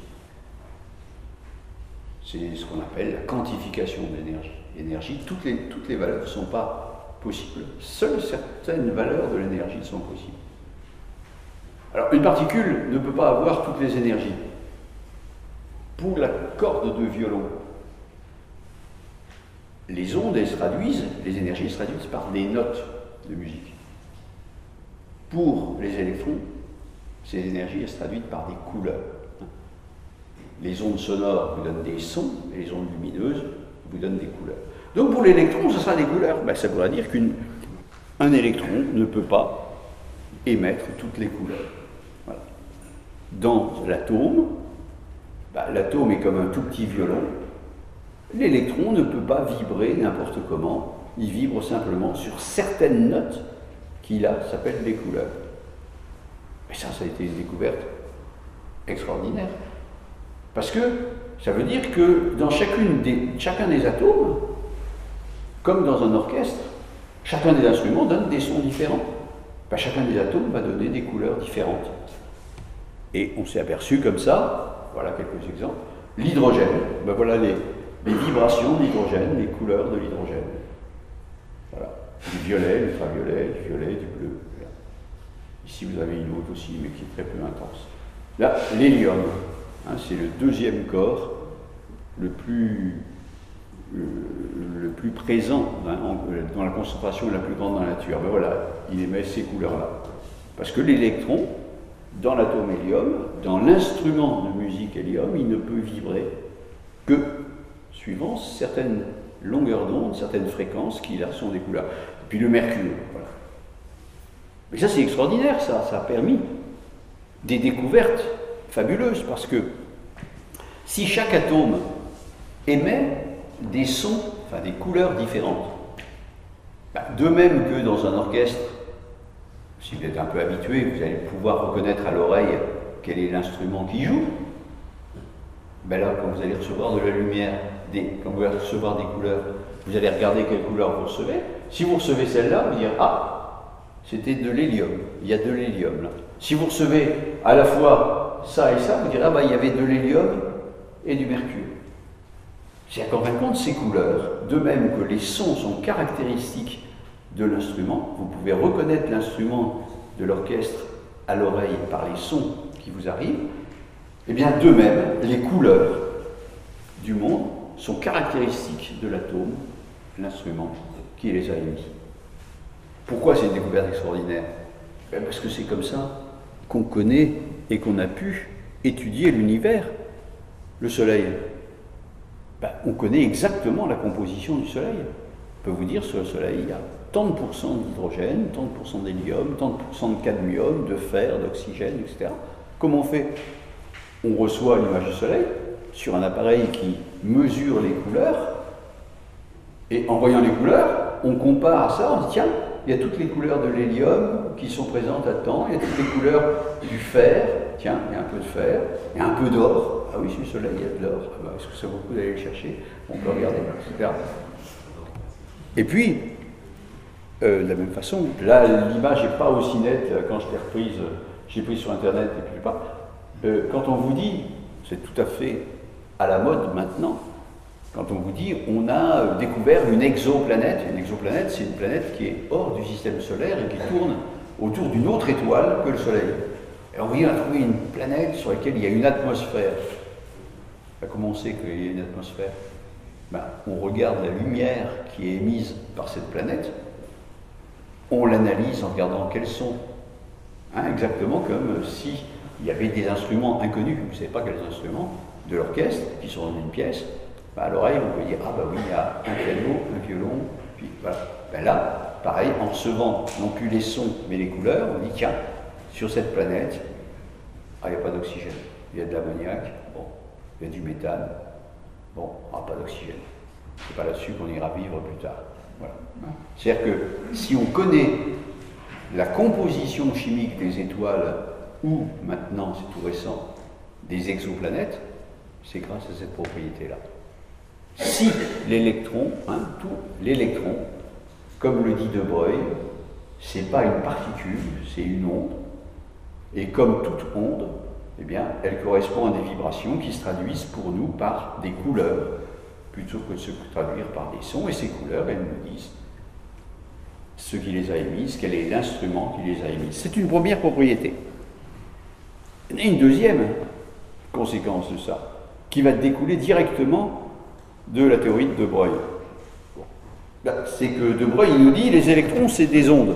C'est ce qu'on appelle la quantification d'énergie. L'énergie, toutes les valeurs ne sont pas possibles. Seules certaines valeurs de l'énergie sont possibles. Alors, une particule ne peut pas avoir toutes les énergies. Pour la corde de violon, les ondes, les énergies se traduisent par des notes de musique. Pour les électrons, ces énergies se traduisent par des couleurs. Les ondes sonores vous donnent des sons, et les ondes lumineuses vous donnent des couleurs. Donc pour l'électron, ce sera des couleurs. Ben, ça voudra dire qu'un électron ne peut pas émettre toutes les couleurs. Voilà. Dans l'atome, ben, l'atome est comme un tout petit violon. L'électron ne peut pas vibrer n'importe comment. Il vibre simplement sur certaines notes qui, là, s'appellent des couleurs. Et ça a été une découverte extraordinaire. Parce que ça veut dire que dans chacun des atomes, comme dans un orchestre, chacun des instruments donne des sons différents. Ben, chacun des atomes va donner des couleurs différentes. Et on s'est aperçu comme ça, voilà quelques exemples, l'hydrogène, ben voilà les vibrations de l'hydrogène, les couleurs de l'hydrogène. Voilà. Du violet, l'ultraviolet, du violet, du bleu. Voilà. Ici vous avez une autre aussi, mais qui est très peu intense. Là, l'hélium. Hein, c'est le deuxième corps le plus présent dans la concentration la plus grande dans la nature. Ben voilà, il émet ces couleurs-là. Parce que l'électron, dans l'atome hélium, dans l'instrument de musique hélium, il ne peut vibrer que suivant certaines longueurs d'onde, certaines fréquences qui là sont des couleurs. Et puis le mercure, voilà. Mais ça c'est extraordinaire, ça a permis des découvertes fabuleuses, parce que si chaque atome émet des sons, enfin des couleurs différentes, de même que dans un orchestre, si vous êtes un peu habitué, vous allez pouvoir reconnaître à l'oreille quel est l'instrument qui joue. Ben là, quand vous allez recevoir de la lumière, quand vous allez recevoir des couleurs, vous allez regarder quelle couleur vous recevez. Si vous recevez celle-là, vous direz « Ah, c'était de l'hélium, il y a de l'hélium là ». Si vous recevez à la fois ça et ça, vous direz « Ah ben, il y avait de l'hélium et du mercure ». C'est-à-dire qu'en fin de compte, ces couleurs, de même que les sons sont caractéristiques de l'instrument, vous pouvez reconnaître l'instrument de l'orchestre à l'oreille par les sons qui vous arrivent, et bien de même, les couleurs du monde sont caractéristiques de l'atome, l'instrument qui les a émis. Pourquoi c'est une découverte extraordinaire? Parce que c'est comme ça qu'on connaît et qu'on a pu étudier l'univers. Le Soleil, on connaît exactement la composition du Soleil. On peut vous dire, sur le Soleil, il y a tant de pourcents d'hydrogène, tant de pourcents d'hélium, tant de pourcents de cadmium, de fer, d'oxygène, etc. Comment on fait? On reçoit l'image du Soleil sur un appareil qui mesure les couleurs, et en voyant les couleurs, on compare à ça, on dit tiens, il y a toutes les couleurs de l'hélium qui sont présentes à temps, il y a toutes les couleurs du fer, tiens, il y a un peu de fer, il y a un peu d'or, ah oui, sur le Soleil, il y a de l'or, ah est-ce que ça vaut le coup d'aller le chercher? On peut regarder, etc. Et puis, de la même façon, là, l'image n'est pas aussi nette quand je l'ai reprise, j'ai pris sur Internet et puis pas. Quand on vous dit, c'est tout à fait à la mode maintenant, quand on vous dit on a découvert une exoplanète c'est une planète qui est hors du système solaire et qui tourne autour d'une autre étoile que le Soleil. Et on vous dit on a trouvé une planète sur laquelle il y a une atmosphère. Comment on sait qu'il y a une atmosphère? On regarde la lumière qui est émise par cette planète, on l'analyse en regardant quels sont. Exactement comme si il y avait des instruments inconnus, vous ne savez pas quels instruments, de l'orchestre, qui sont dans une pièce, à l'oreille, on peut dire, ah oui, il y a un piano, un violon, puis voilà. Là, pareil, en recevant non plus les sons, mais les couleurs, on dit, tiens, sur cette planète, il n'y a pas d'oxygène, il y a de l'ammoniac, bon, il y a du méthane, bon, pas d'oxygène. C'est pas là-dessus qu'on ira vivre plus tard. Voilà. C'est-à-dire que si on connaît la composition chimique des étoiles, ou maintenant, c'est tout récent, des exoplanètes, c'est grâce à cette propriété-là. Si l'électron, l'électron, comme le dit De Broglie, c'est pas une particule, c'est une onde, et comme toute onde, eh bien, elle correspond à des vibrations qui se traduisent pour nous par des couleurs, plutôt que de se traduire par des sons, et ces couleurs, elles nous disent ce qui les a émises, quel est l'instrument qui les a émises. C'est une première propriété. Il y a une deuxième conséquence de ça, qui va découler directement de la théorie de De Broglie. C'est que De Broglie nous dit les électrons, c'est des ondes.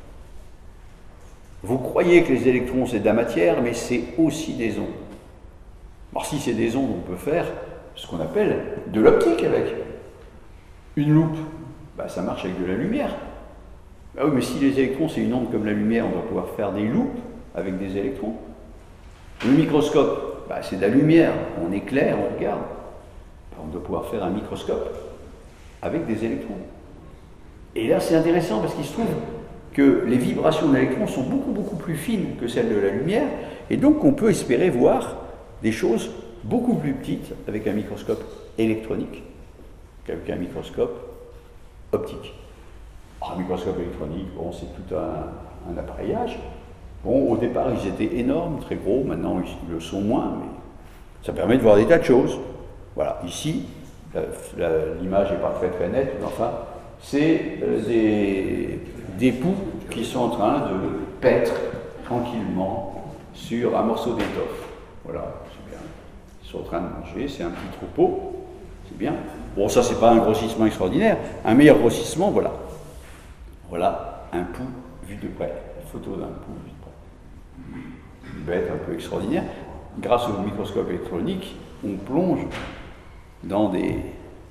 Vous croyez que les électrons, c'est de la matière, mais c'est aussi des ondes. Alors si c'est des ondes, on peut faire ce qu'on appelle de l'optique avec. Une loupe, ça marche avec de la lumière. Oui, mais si les électrons, c'est une onde comme la lumière, on doit pouvoir faire des loupes avec des électrons. Le microscope, c'est de la lumière, on éclaire, on regarde. On doit pouvoir faire un microscope avec des électrons. Et là, c'est intéressant parce qu'il se trouve que les vibrations de l'électron sont beaucoup, beaucoup plus fines que celles de la lumière, et donc on peut espérer voir des choses beaucoup plus petites avec un microscope électronique qu'avec un microscope optique. Alors, un microscope électronique, c'est tout un appareillage. Au départ, ils étaient énormes, très gros, maintenant ils le sont moins, mais ça permet de voir des tas de choses. Voilà, ici, l'image n'est pas très nette, mais enfin, c'est des poux qui sont en train de paître tranquillement sur un morceau d'étoffe. Voilà, c'est bien. Ils sont en train de manger, c'est un petit troupeau, c'est bien. Bon, ça, c'est pas un grossissement extraordinaire. Un meilleur grossissement, voilà. Voilà un pou vu de près. Une photo d'un pou vu de près. Une bête un peu extraordinaire. Grâce au microscope électronique, on plonge dans des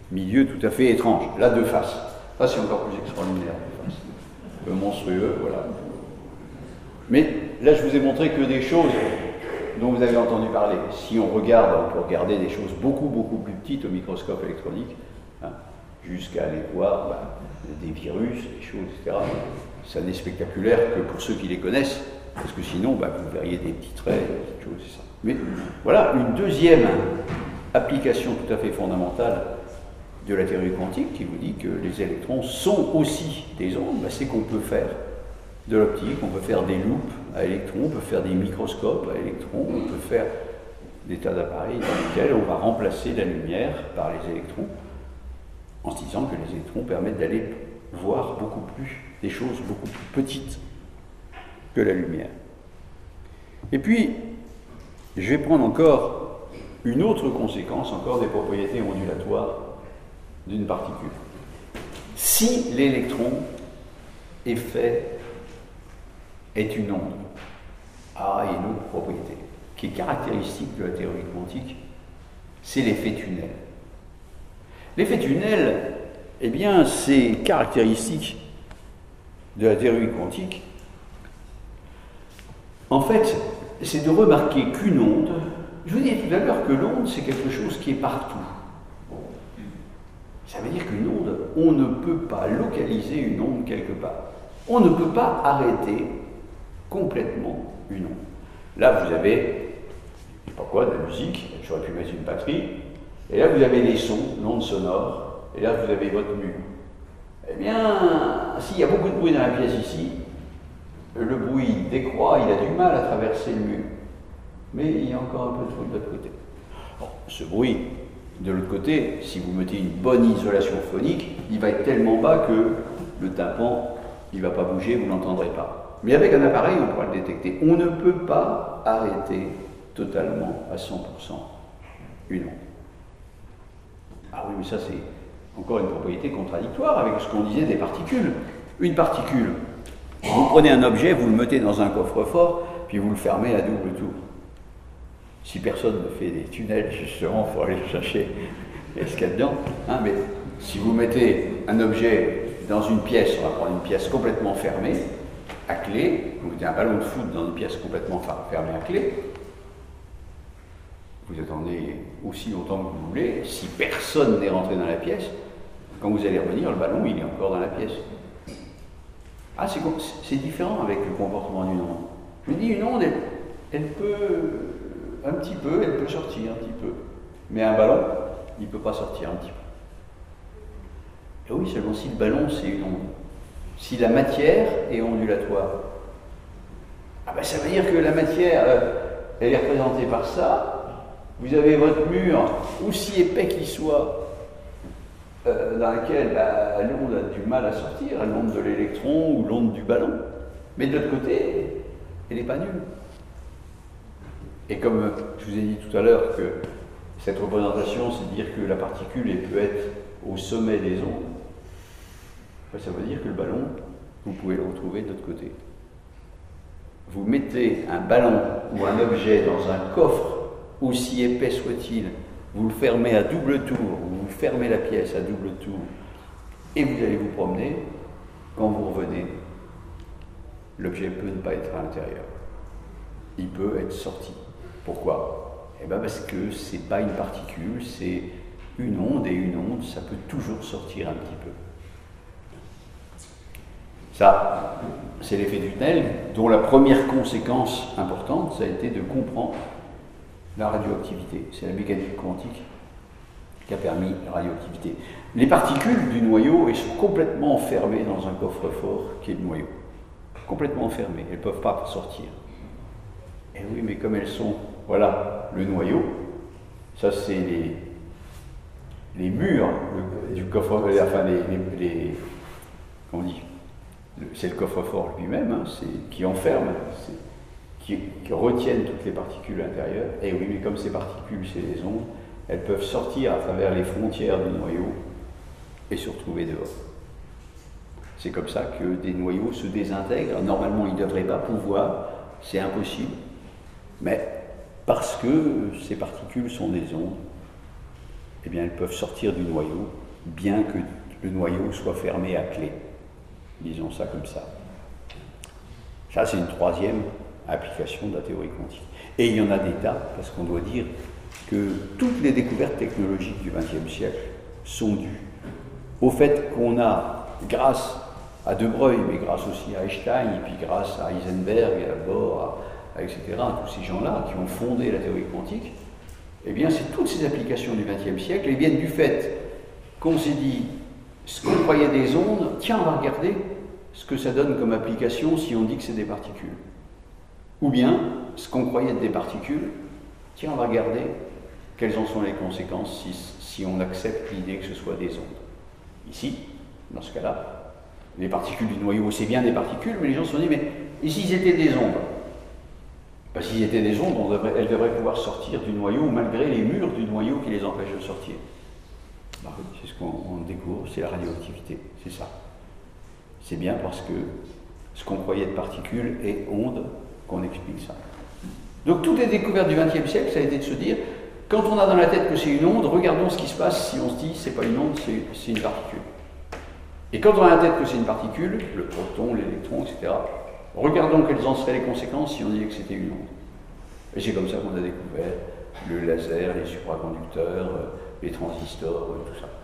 milieu tout à fait étrange. Là, de face. Ça, c'est encore plus extraordinaire, de face. Un peu monstrueux, voilà. Mais là, je vous ai montré que des choses dont vous avez entendu parler. Si on regarde, on peut regarder des choses beaucoup, beaucoup plus petites au microscope électronique, hein, jusqu'à aller voir des virus, des choses, etc. Ça n'est spectaculaire que pour ceux qui les connaissent, parce que sinon, vous verriez des petits traits, des choses, c'est ça. Mais voilà, une deuxième application tout à fait fondamentale de la théorie quantique qui vous dit que les électrons sont aussi des ondes, c'est qu'on peut faire de l'optique, on peut faire des loupes à électrons, on peut faire des microscopes à électrons, on peut faire des tas d'appareils dans lesquels on va remplacer la lumière par les électrons, en se disant que les électrons permettent d'aller voir beaucoup plus, des choses beaucoup plus petites que la lumière. Et puis, je vais prendre encore une autre conséquence, encore des propriétés ondulatoires d'une particule. Si l'électron est une onde, il y a une autre propriété qui est caractéristique de la théorie quantique, c'est l'effet tunnel. L'effet tunnel, eh bien, c'est caractéristique de la théorie quantique. En fait, c'est de remarquer qu'une onde, je vous disais tout à l'heure que l'onde, c'est quelque chose qui est partout. Ça veut dire qu'une onde, on ne peut pas localiser une onde quelque part. On ne peut pas arrêter complètement une onde. Là, vous avez, je sais pas quoi, de la musique, j'aurais pu mettre une batterie, et là, vous avez les sons, l'onde sonore, et là, vous avez votre mur. Eh bien, s'il y a beaucoup de bruit dans la pièce ici, le bruit décroît, il a du mal à traverser le mur. Mais il y a encore un peu de bruit de l'autre côté. Bon, ce bruit, de l'autre côté, si vous mettez une bonne isolation phonique, il va être tellement bas que le tympan, il ne va pas bouger, vous ne l'entendrez pas. Mais avec un appareil, on pourra le détecter. On ne peut pas arrêter totalement à 100% une onde. Ah oui, mais ça c'est encore une propriété contradictoire avec ce qu'on disait des particules. Une particule, vous prenez un objet, vous le mettez dans un coffre-fort, puis vous le fermez à double tour. Si personne ne fait des tunnels, justement, il faut aller chercher ce qu'il y a dedans. Hein, mais si vous mettez un objet dans une pièce, on va prendre une pièce complètement fermée, à clé, vous mettez un ballon de foot dans une pièce complètement fermée à clé, vous attendez aussi longtemps que vous voulez, si personne n'est rentré dans la pièce, quand vous allez revenir, le ballon, il est encore dans la pièce. Ah, c'est différent avec le comportement d'une onde. Je vous dis, une onde, elle peut un petit peu, elle peut sortir un petit peu. Mais un ballon, il ne peut pas sortir un petit peu. Et oui, seulement si le ballon, c'est une onde. Si la matière est ondulatoire, ça veut dire que la matière, elle est représentée par ça. Vous avez votre mur, aussi épais qu'il soit, dans lequel l'onde a du mal à sortir, l'onde de l'électron ou l'onde du ballon. Mais de l'autre côté, elle n'est pas nulle. Et comme je vous ai dit tout à l'heure que cette représentation, c'est dire que la particule elle peut être au sommet des ondes, ça veut dire que le ballon, vous pouvez le retrouver de l'autre côté. Vous mettez un ballon ou un objet dans un coffre, aussi épais soit-il, vous le fermez à double tour, vous fermez la pièce à double tour, et vous allez vous promener, quand vous revenez, l'objet peut ne pas être à l'intérieur. Il peut être sorti. Pourquoi ? Parce que ce n'est pas une particule, c'est une onde, et une onde, ça peut toujours sortir un petit peu. Ça, c'est l'effet tunnel, dont la première conséquence importante, ça a été de comprendre la radioactivité. C'est la mécanique quantique qui a permis la radioactivité. Les particules du noyau, elles sont complètement enfermées dans un coffre-fort qui est le noyau. Complètement enfermées, elles ne peuvent pas sortir. Et oui, mais comme elles sont, voilà, le noyau, ça c'est les murs du coffre-fort, enfin comment on dit, c'est le coffre-fort lui-même, hein, qui enferme, qui retiennent toutes les particules intérieures. Et oui, mais comme ces particules, c'est des ondes, elles peuvent sortir à travers les frontières du noyau et se retrouver dehors. C'est comme ça que des noyaux se désintègrent. Normalement, ils ne devraient pas pouvoir, c'est impossible. Mais parce que ces particules sont des ondes, eh bien, elles peuvent sortir du noyau, bien que le noyau soit fermé à clé. Disons ça comme ça. Ça, c'est une troisième application de la théorie quantique. Et il y en a des tas, parce qu'on doit dire que toutes les découvertes technologiques du XXe siècle sont dues au fait qu'on a, grâce à De Broglie, mais grâce aussi à Einstein, et puis grâce à Heisenberg, à Bohr, etc., à tous ces gens-là qui ont fondé la théorie quantique, eh bien, c'est toutes ces applications du XXe siècle, elles viennent du fait qu'on s'est dit, ce qu'on croyait des ondes, tiens, on va regarder ce que ça donne comme application si on dit que c'est des particules. Ou bien, ce qu'on croyait être des particules, tiens, on va regarder quelles en sont les conséquences si on accepte l'idée que ce soit des ondes. Ici, dans ce cas-là, les particules du noyau, c'est bien des particules, mais les gens se sont dit, mais et s'ils étaient des ondes? Ben, s'ils étaient des ondes, elles devraient pouvoir sortir du noyau malgré les murs du noyau qui les empêchent de sortir. Ben, c'est ce qu'on découvre, c'est la radioactivité, c'est ça. C'est bien parce que ce qu'on croyait de particules est ondes qu'on explique ça. Donc toutes les découvertes du XXe siècle, ça a été de se dire, quand on a dans la tête que c'est une onde, regardons ce qui se passe si on se dit c'est pas une onde, c'est une particule. Et quand on a dans la tête que c'est une particule, le proton, l'électron, etc., regardons quelles en seraient les conséquences si on disait que c'était une onde. Et c'est comme ça qu'on a découvert le laser, les supraconducteurs, les transistors, tout ça.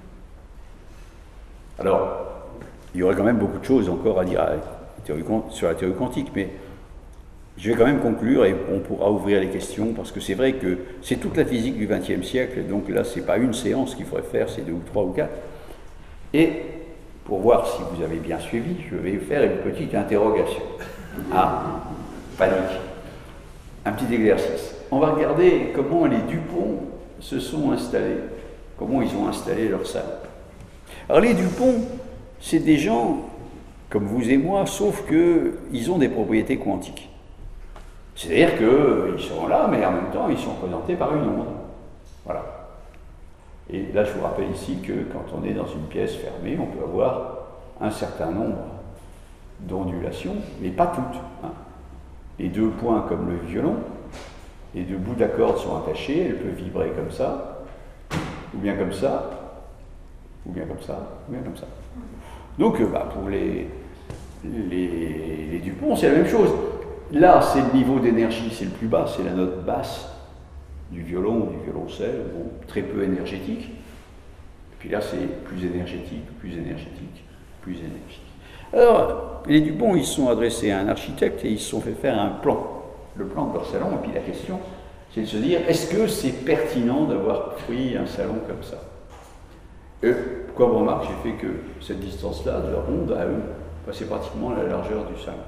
Alors, il y aurait quand même beaucoup de choses encore à dire sur la théorie quantique, mais je vais quand même conclure et on pourra ouvrir les questions, parce que c'est vrai que c'est toute la physique du XXe siècle, donc là, c'est pas une séance qu'il faudrait faire, c'est 2 ou 3 ou 4. Et pour voir si vous avez bien suivi, je vais faire une petite interrogation. Ah, panique. Un petit exercice. On va regarder comment les Dupont se sont installés, comment ils ont installé leur salon. Alors les Dupont, c'est des gens comme vous et moi, sauf qu'ils ont des propriétés quantiques. C'est-à-dire qu'ils sont là, mais en même temps, ils sont représentés par une onde. Voilà. Et là, je vous rappelle ici que quand on est dans une pièce fermée, on peut avoir un certain nombre d'ondulations, mais pas toutes. Hein. Les 2 points comme le violon, les 2 bouts d'accords sont attachés, elle peut vibrer comme ça, ou bien comme ça, ou bien comme ça, ou bien comme ça. Donc, pour les Dupont, c'est la même chose. Là, c'est le niveau d'énergie, c'est le plus bas, c'est la note basse du violon ou du violoncelle, bon, très peu énergétique. Et puis là, c'est plus énergétique, plus énergétique, plus énergétique. Alors, les Dupont, ils se sont adressés à un architecte et ils se sont fait faire un plan, le plan de leur salon. Et puis la question, c'est de se dire, est-ce que c'est pertinent d'avoir pris un salon comme ça? Comme remarque, j'ai fait que cette distance-là, de leur onde à eux, c'est pratiquement la largeur du salon.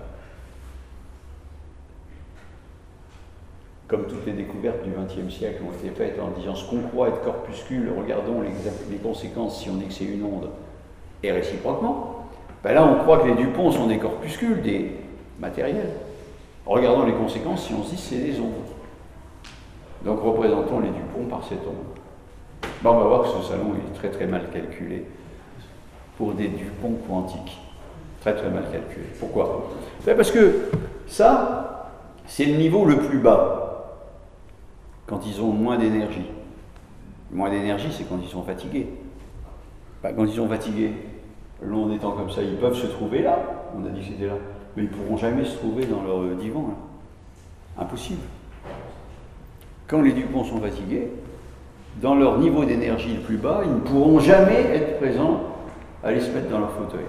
Comme toutes les découvertes du XXe siècle ont été faites en disant ce qu'on croit être corpuscule, regardons les conséquences si on dit que c'est une onde, et réciproquement, ben là on croit que les Dupont sont des corpuscules, des matériels. Regardons les conséquences si on se dit que c'est des ondes. Donc représentons les Dupont par cette onde. Ben, on va voir que ce salon est très très mal calculé pour des Dupont quantiques. Très très mal calculé. Pourquoi? Ben parce que ça, c'est le niveau le plus bas. Quand ils ont moins d'énergie. Moins d'énergie, c'est quand ils sont fatigués. Ben, quand ils sont fatigués, l'onde étant comme ça, ils peuvent se trouver là. On a dit que c'était là. Mais ils ne pourront jamais se trouver dans leur divan. Là. Impossible. Quand les Dupont sont fatigués, dans leur niveau d'énergie le plus bas, ils ne pourront jamais être présents à aller se mettre dans leur fauteuil.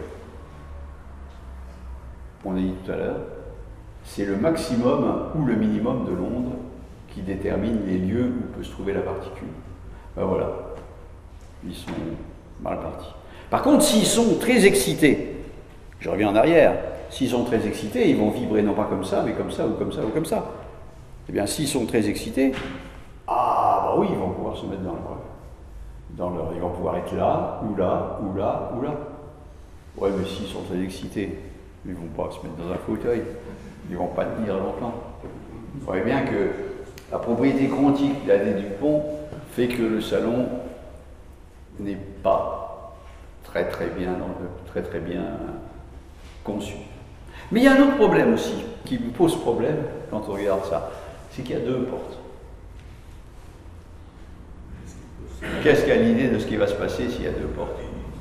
On a dit tout à l'heure, c'est le maximum ou le minimum de l'onde qui détermine les lieux où peut se trouver la particule. Ben voilà, ils sont mal partis. Par contre, s'ils sont très excités, je reviens en arrière, s'ils sont très excités, ils vont vibrer non pas comme ça, mais comme ça, ou comme ça, ou comme ça. Eh bien, s'ils sont très excités, ah, bah oui, ils vont pouvoir se mettre ils vont pouvoir être là, ou là, ou là, ou là. Ouais, mais s'ils sont très excités, ils ne vont pas se mettre dans un fauteuil, ils ne vont pas tenir longtemps. Vous voyez bien que la propriété quantique de la des Dupont fait que le salon n'est pas très bien conçu. Mais il y a un autre problème aussi, qui me pose problème quand on regarde ça, c'est qu'il y a 2 portes. Qu'est-ce qu'il a l'idée de ce qui va se passer s'il y a deux portes?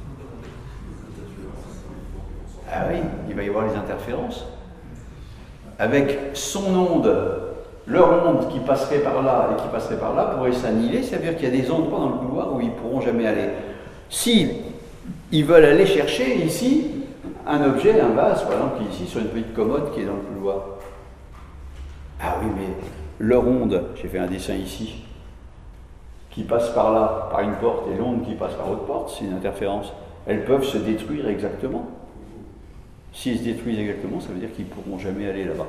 Ah oui, il va y avoir les interférences. Avec son onde, leur onde qui passerait par là et qui passerait par là pourrait s'annihiler, ça veut dire qu'il y a des endroits dans le couloir où ils ne pourront jamais aller. Si ils veulent aller chercher ici un objet, un vase, par exemple, qui est ici sur une petite commode qui est dans le couloir. Ah oui, mais leur onde, j'ai fait un dessin ici, qui passe par là, par une porte, et l'onde qui passe par l'autre porte, c'est une interférence. Elles peuvent se détruire exactement. Si elles se détruisent exactement, ça veut dire qu'ils ne pourront jamais aller là-bas.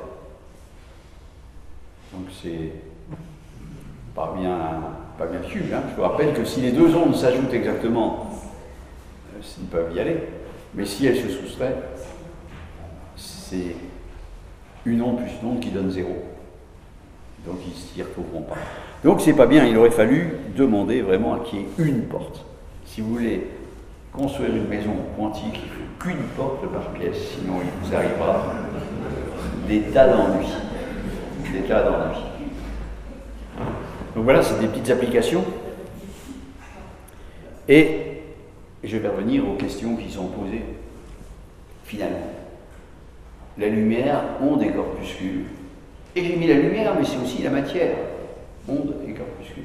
Donc c'est pas bien sûr. Hein. Je vous rappelle que si les deux ondes s'ajoutent exactement, ils peuvent y aller. Mais si elles se soustraient, c'est une onde plus une onde qui donne 0. Donc ils ne s'y retrouveront pas. Donc c'est pas bien, il aurait fallu demander vraiment qu'il y ait une porte. Si vous voulez construire une maison quantique, il ne faut qu'une porte par pièce, sinon il vous arrivera des tas d'ennuis. Des tas d'ennuis. Donc voilà, c'est des petites applications. Et je vais revenir aux questions qui sont posées. Finalement, la lumière, onde et corpuscule. Et j'ai mis la lumière, mais c'est aussi la matière, onde et corpuscule.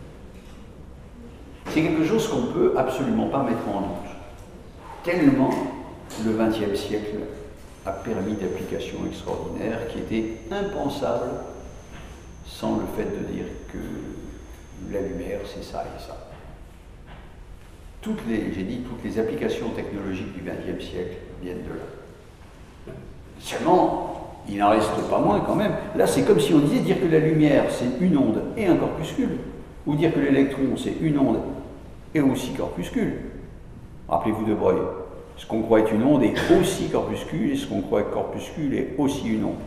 C'est quelque chose qu'on ne peut absolument pas mettre en doute. Tellement le XXe siècle a permis d'applications extraordinaires qui étaient impensables sans le fait de dire que la lumière c'est ça et ça. Toutes les applications technologiques du XXe siècle viennent de là. Seulement, il n'en reste pas moins quand même. Là, c'est comme si on disait dire que la lumière, c'est une onde et un corpuscule, ou dire que l'électron, c'est une onde et aussi corpuscule. Rappelez-vous de Broglie. Ce qu'on croit être une onde est aussi corpuscule, et ce qu'on croit être corpuscule est aussi une onde.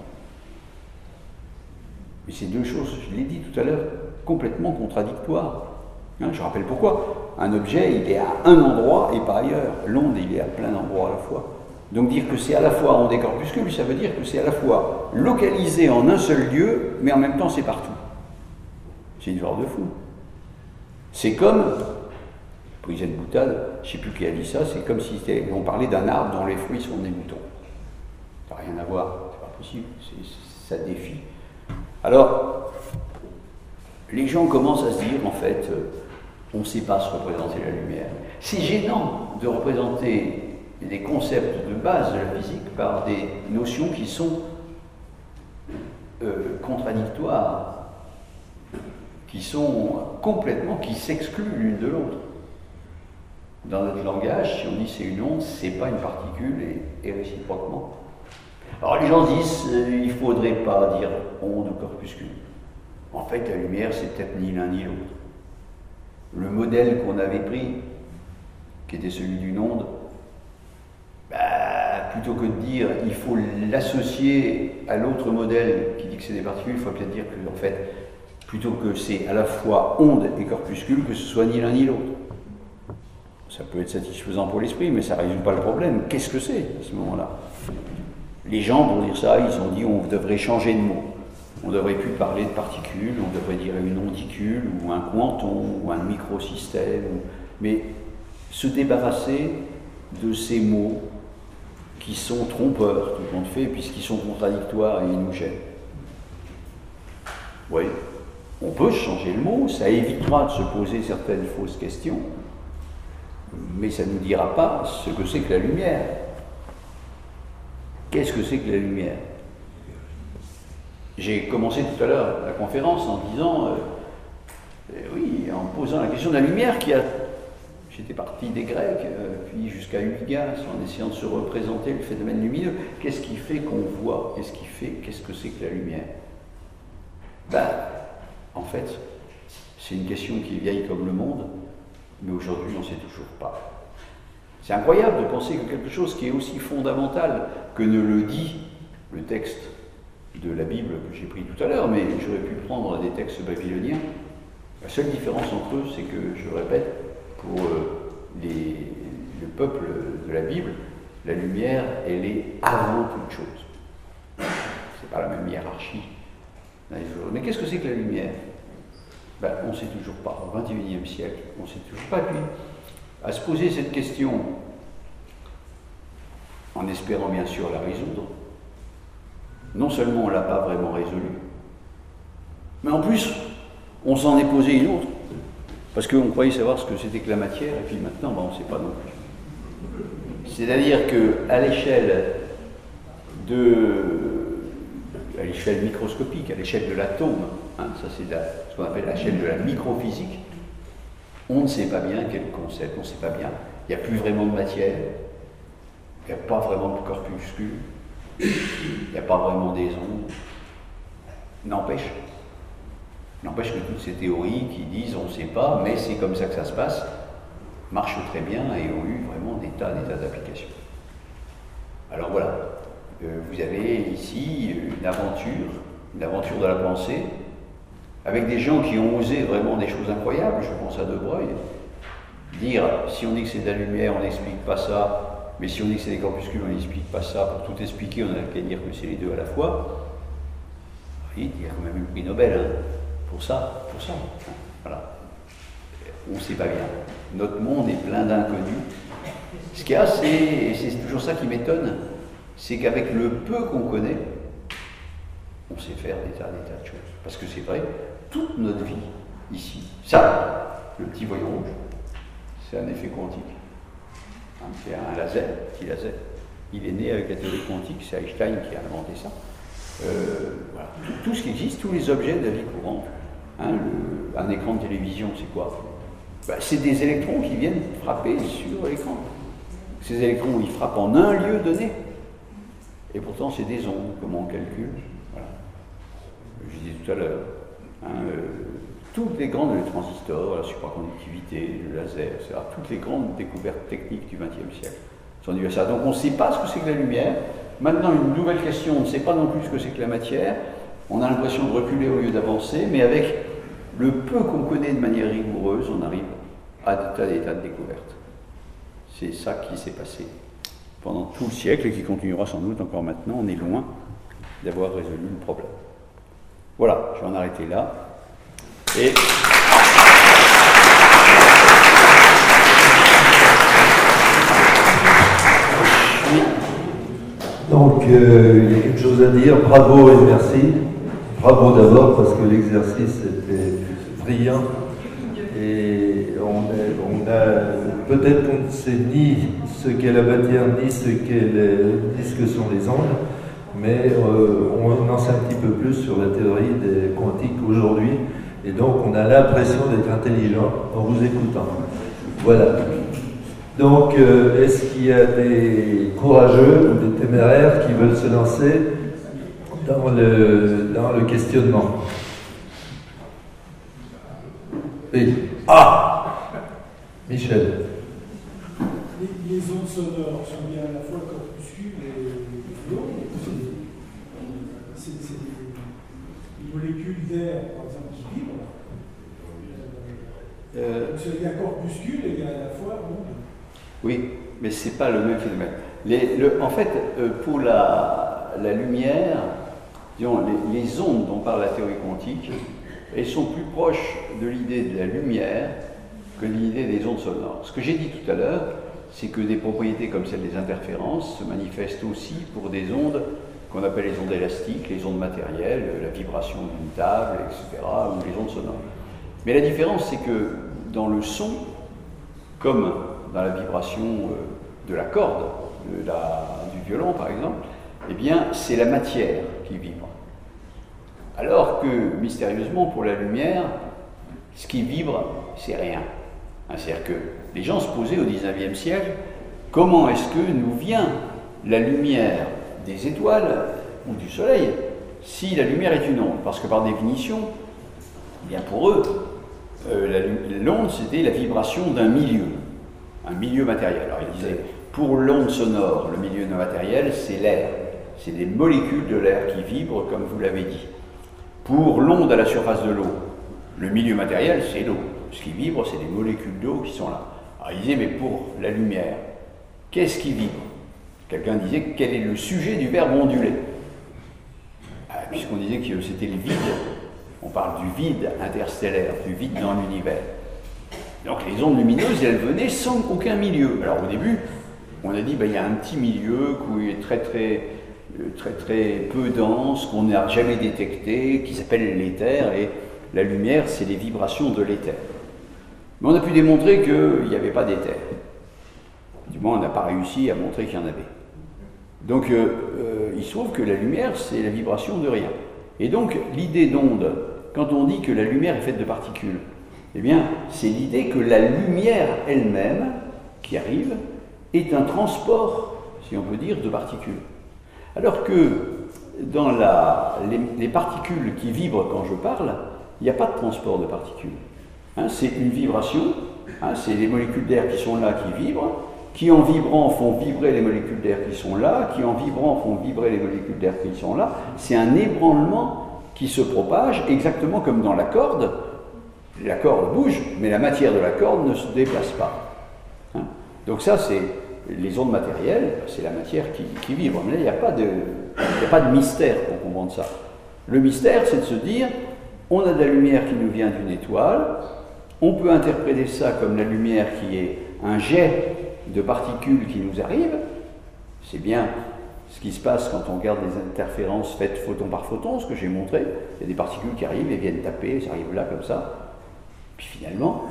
Mais ces deux choses, je l'ai dit tout à l'heure, complètement contradictoires. Hein, je rappelle pourquoi. Un objet, il est à un endroit et pas ailleurs. L'onde, il est à plein d'endroits à la fois. Donc dire que c'est à la fois onde et corpuscule, ça veut dire que c'est à la fois localisé en un seul lieu, mais en même temps c'est partout. C'est une genre de fou. C'est comme, prise de boutade, je ne sais plus qui a dit ça, c'est comme si on parlait d'un arbre dont les fruits sont des moutons. Ça n'a rien à voir, c'est pas possible, ça défie. Alors, les gens commencent à se dire, en fait, on ne sait pas se représenter la lumière. C'est gênant de représenter des concepts de base de la physique par des notions qui sont contradictoires, qui sont complètement, qui s'excluent l'une de l'autre. Dans notre langage, si on dit c'est une onde, c'est pas une particule et réciproquement. Alors les gens disent il ne faudrait pas dire onde ou corpuscule. En fait, la lumière, c'est peut-être ni l'un ni l'autre. Le modèle qu'on avait pris, qui était celui d'une onde, plutôt que de dire il faut l'associer à l'autre modèle qui dit que c'est des particules, il faut peut-être dire que, en fait, plutôt que c'est à la fois onde et corpuscule, que ce soit ni l'un ni l'autre. Ça peut être satisfaisant pour l'esprit, mais ça ne résout pas le problème. Qu'est-ce que c'est à ce moment-là? Les gens, pour dire ça, ils ont dit on devrait changer de mot. On ne devrait plus parler de particules, on devrait dire une ondicule, ou un quanton, ou un microsystème. Mais se débarrasser de ces mots qui sont trompeurs, tout compte fait, puisqu'ils sont contradictoires et ils nous gênent. Oui, on peut changer le mot, ça évitera de se poser certaines fausses questions, mais ça ne nous dira pas ce que c'est que la lumière. Qu'est-ce que c'est que la lumière? J'ai commencé tout à l'heure la conférence en disant, oui, en posant la question de la lumière qui a... J'étais parti des Grecs, puis jusqu'à Huygens, en essayant de se représenter le phénomène lumineux. Qu'est-ce qui fait qu'on voit? Qu'est-ce que c'est que la lumière? En fait, c'est une question qui est vieille comme le monde, mais aujourd'hui, on ne sait toujours pas. C'est incroyable de penser que quelque chose qui est aussi fondamental que ne le dit le texte de la Bible que j'ai pris tout à l'heure, mais j'aurais pu prendre des textes babyloniens. La seule différence entre eux, c'est que, je le répète, pour le peuple de la Bible, la lumière, elle est avant toute chose. C'est pas la même hiérarchie. Mais qu'est-ce que c'est que la lumière? Ben, on ne sait toujours pas. Au XXIe siècle, on ne sait toujours pas. Puis, à se poser cette question, en espérant bien sûr la résoudre, non seulement on ne l'a pas vraiment résolue, mais en plus, on s'en est posé une autre. Parce qu'on croyait savoir ce que c'était que la matière, et puis maintenant, ben, on ne sait pas non plus. C'est-à-dire qu'à l'échelle microscopique, à l'échelle de l'atome, hein, ça c'est ce qu'on appelle l'échelle de la microphysique, on ne sait pas bien quel concept, on ne sait pas bien. Il n'y a plus vraiment de matière, il n'y a pas vraiment de corpuscules, il n'y a pas vraiment des ondes. N'empêche que toutes ces théories qui disent on ne sait pas, mais c'est comme ça que ça se passe, marchent très bien et ont eu vraiment des tas d'applications. Alors voilà, vous avez ici une aventure de la pensée, avec des gens qui ont osé vraiment des choses incroyables. Je pense à De Broglie. Dire, si on dit que c'est de la lumière, on n'explique pas ça, mais si on dit que c'est des corpuscules, on n'explique pas ça. Pour tout expliquer, on n'a qu'à dire que c'est les deux à la fois. Oui, il y a quand même eu le prix Nobel, hein, pour ça. Voilà. On ne sait pas bien. Notre monde est plein d'inconnus. Ce qu'il y a, c'est toujours ça qui m'étonne, c'est qu'avec le peu qu'on connaît, on sait faire des tas de choses. Parce que c'est vrai, toute notre vie, ici, ça, le petit voyant rouge, c'est un effet quantique. Hein, c'est un laser, petit laser. Il est né avec la théorie quantique, c'est Einstein qui a inventé ça. Voilà. Tout ce qui existe, tous les objets de la vie courante, hein, un écran de télévision, c'est quoi? Ben, c'est des électrons qui viennent frapper sur l'écran. Ces électrons, ils frappent en un lieu donné. Et pourtant, c'est des ondes, comment on calcule. Voilà. Je disais tout à l'heure, hein, toutes les grandes, les transistors, la supraconductivité, le laser, etc., toutes les grandes découvertes techniques du XXe siècle sont dues à ça. Donc on ne sait pas ce que c'est que la lumière. Maintenant, une nouvelle question, on ne sait pas non plus ce que c'est que la matière. On a l'impression de reculer au lieu d'avancer, mais avec le peu qu'on connaît de manière rigoureuse, on arrive à des tas de découvertes. C'est ça qui s'est passé pendant tout le siècle et qui continuera sans doute encore maintenant. On est loin d'avoir résolu le problème. Voilà, je vais en arrêter là. Et donc, il y a quelque chose à dire. Bravo et merci. Bravo d'abord parce que l'exercice était brillant. Et peut-être qu'on ne sait ni ce qu'est la matière, ni ce que sont les ondes, mais on en sait un petit peu plus sur la théorie des quantiques aujourd'hui. Et donc, on a l'impression d'être intelligent en vous écoutant. Voilà. Donc, est-ce qu'il y a des courageux ou des téméraires qui veulent se lancer dans le questionnement? Oui. Ah, Michel. Les ondes sonores sont bien à la fois corpuscules et ondes. C'est des molécules d'air, par exemple, qui vibrent. Il y a corpuscules et il y a à la fois ondes. Oui, mais ce n'est pas le même phénomène. En fait, pour la lumière, disons, les ondes dont parle la théorie quantique, elles sont plus proches de l'idée de la lumière que de l'idée des ondes sonores. Ce que j'ai dit tout à l'heure, c'est que des propriétés comme celle des interférences se manifestent aussi pour des ondes qu'on appelle les ondes élastiques, les ondes matérielles, la vibration d'une table, etc., ou les ondes sonores. Mais la différence, c'est que dans le son, comme dans la vibration de la corde, du violon par exemple, eh bien c'est la matière qui vibre. Alors que, mystérieusement, pour la lumière, ce qui vibre, c'est rien. C'est-à-dire que les gens se posaient au XIXe siècle, comment est-ce que nous vient la lumière des étoiles ou du soleil si la lumière est une onde? Parce que par définition, eh bien pour eux, l'onde c'était la vibration d'un milieu, un milieu matériel. Alors ils disaient, pour l'onde sonore, le milieu matériel, c'est l'air. C'est des molécules de l'air qui vibrent, comme vous l'avez dit. Pour l'onde à la surface de l'eau, le milieu matériel, c'est l'eau. Ce qui vibre, c'est des molécules d'eau qui sont là. Alors ils disaient, mais pour la lumière, qu'est-ce qui vibre? Quelqu'un disait, quel est le sujet du verbe onduler? Puisqu'on disait que c'était le vide, On parle du vide interstellaire, du vide dans l'univers. Donc les ondes lumineuses, elles venaient sans aucun milieu. Alors au début, on a dit, ben, il y a un petit milieu qui est très peu dense, qu'on n'a jamais détecté, qui s'appelle l'éther, et la lumière, c'est les vibrations de l'éther. Mais on a pu démontrer qu'il n'y avait pas d'éther. Du moins, on n'a pas réussi à montrer qu'il y en avait. Donc, il se trouve que la lumière, c'est la vibration de rien. Et donc, l'idée d'onde, quand on dit que la lumière est faite de particules, eh bien, c'est l'idée que la lumière elle-même, qui arrive, est un transport, si on peut dire, de particules. Alors que dans les particules qui vibrent quand je parle, il n'y a pas de transport de particules. Hein, c'est une vibration, hein, c'est les molécules d'air qui sont là, qui vibrent, qui en vibrant font vibrer les molécules d'air qui sont là, qui en vibrant font vibrer les molécules d'air qui sont là. C'est un ébranlement qui se propage, exactement comme dans la corde. La corde bouge, mais la matière de la corde ne se déplace pas. Hein. Donc ça, c'est les ondes matérielles, c'est la matière qui vibre. Mais là, il n'y a pas de mystère pour comprendre ça. Le mystère, c'est de se dire, on a de la lumière qui nous vient d'une étoile, on peut interpréter ça comme la lumière qui est un jet de particules qui nous arrivent. C'est bien ce qui se passe quand on regarde les interférences faites photon par photon, ce que j'ai montré. Il y a des particules qui arrivent et viennent taper, ça arrive là comme ça. Puis finalement,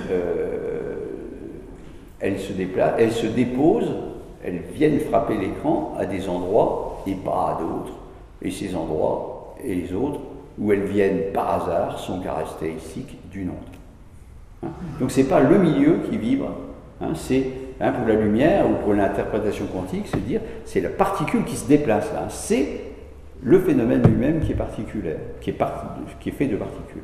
elles se déplacent, elles se déposent, elles viennent frapper l'écran à des endroits et pas à d'autres. Et ces endroits et les autres, où elles viennent par hasard, sont caractéristiques d'une onde. Hein? Donc ce n'est pas le milieu qui vibre, hein, c'est pour la lumière ou pour l'interprétation quantique, c'est dire c'est la particule qui se déplace là, c'est le phénomène lui-même qui est particulier, qui est fait de particules.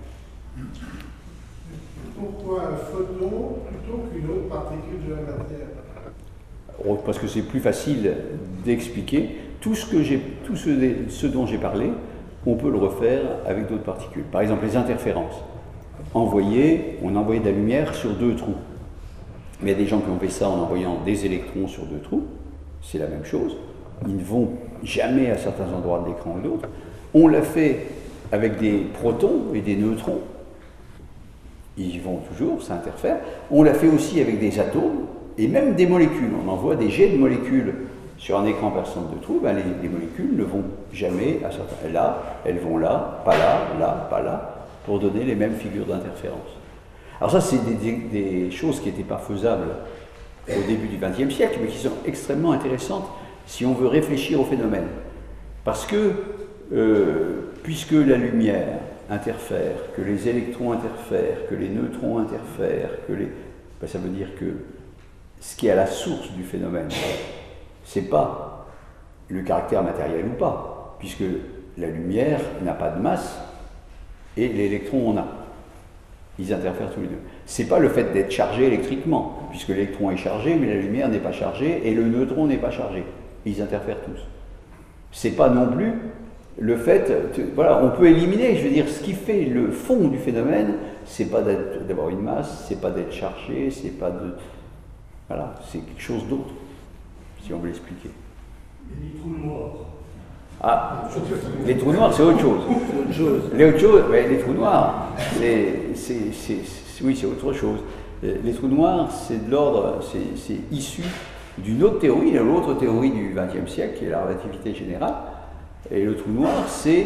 Pourquoi un photon plutôt qu'une autre particule de la matière? Parce que c'est plus facile d'expliquer. Tout ce dont j'ai parlé, on peut le refaire avec d'autres particules. Par exemple, les interférences. On envoyait de la lumière sur 2 trous. Mais il y a des gens qui ont fait ça en envoyant des électrons sur 2 trous. C'est la même chose. Ils ne vont jamais à certains endroits de l'écran ou d'autres. On l'a fait avec des protons et des neutrons. Ils y vont toujours, ça interfère. On l'a fait aussi avec des atomes et même des molécules. On envoie des jets de molécules sur un écran par centre de trou. Ben les molécules ne vont jamais à certains. Là, elles vont là, pas là, pour donner les mêmes figures d'interférence. Alors ça, c'est des choses qui n'étaient pas faisables au début du XXe siècle, mais qui sont extrêmement intéressantes si on veut réfléchir au phénomène. Parce que, puisque la lumière interfère, que les électrons interfèrent, que les neutrons interfèrent, ça veut dire que ce qui est à la source du phénomène, c'est pas le caractère matériel ou pas, puisque la lumière n'a pas de masse et l'électron en a. Ils interfèrent tous les deux. C'est pas le fait d'être chargé électriquement, puisque l'électron est chargé, mais la lumière n'est pas chargée et le neutron n'est pas chargé. Ils interfèrent tous. C'est pas non plus le fait, voilà, on peut éliminer, je veux dire, ce qui fait le fond du phénomène, c'est pas d'avoir une masse, c'est pas d'être chargé, c'est pas de, voilà, c'est quelque chose d'autre, si on veut l'expliquer. Et les trous noirs. Ah, les trous noirs, c'est autre chose. Les trous noirs, oui, c'est autre chose. Les trous noirs, c'est de l'ordre, c'est issu d'une autre théorie, l'autre théorie du XXe siècle, qui est la relativité générale. Et le trou noir, c'est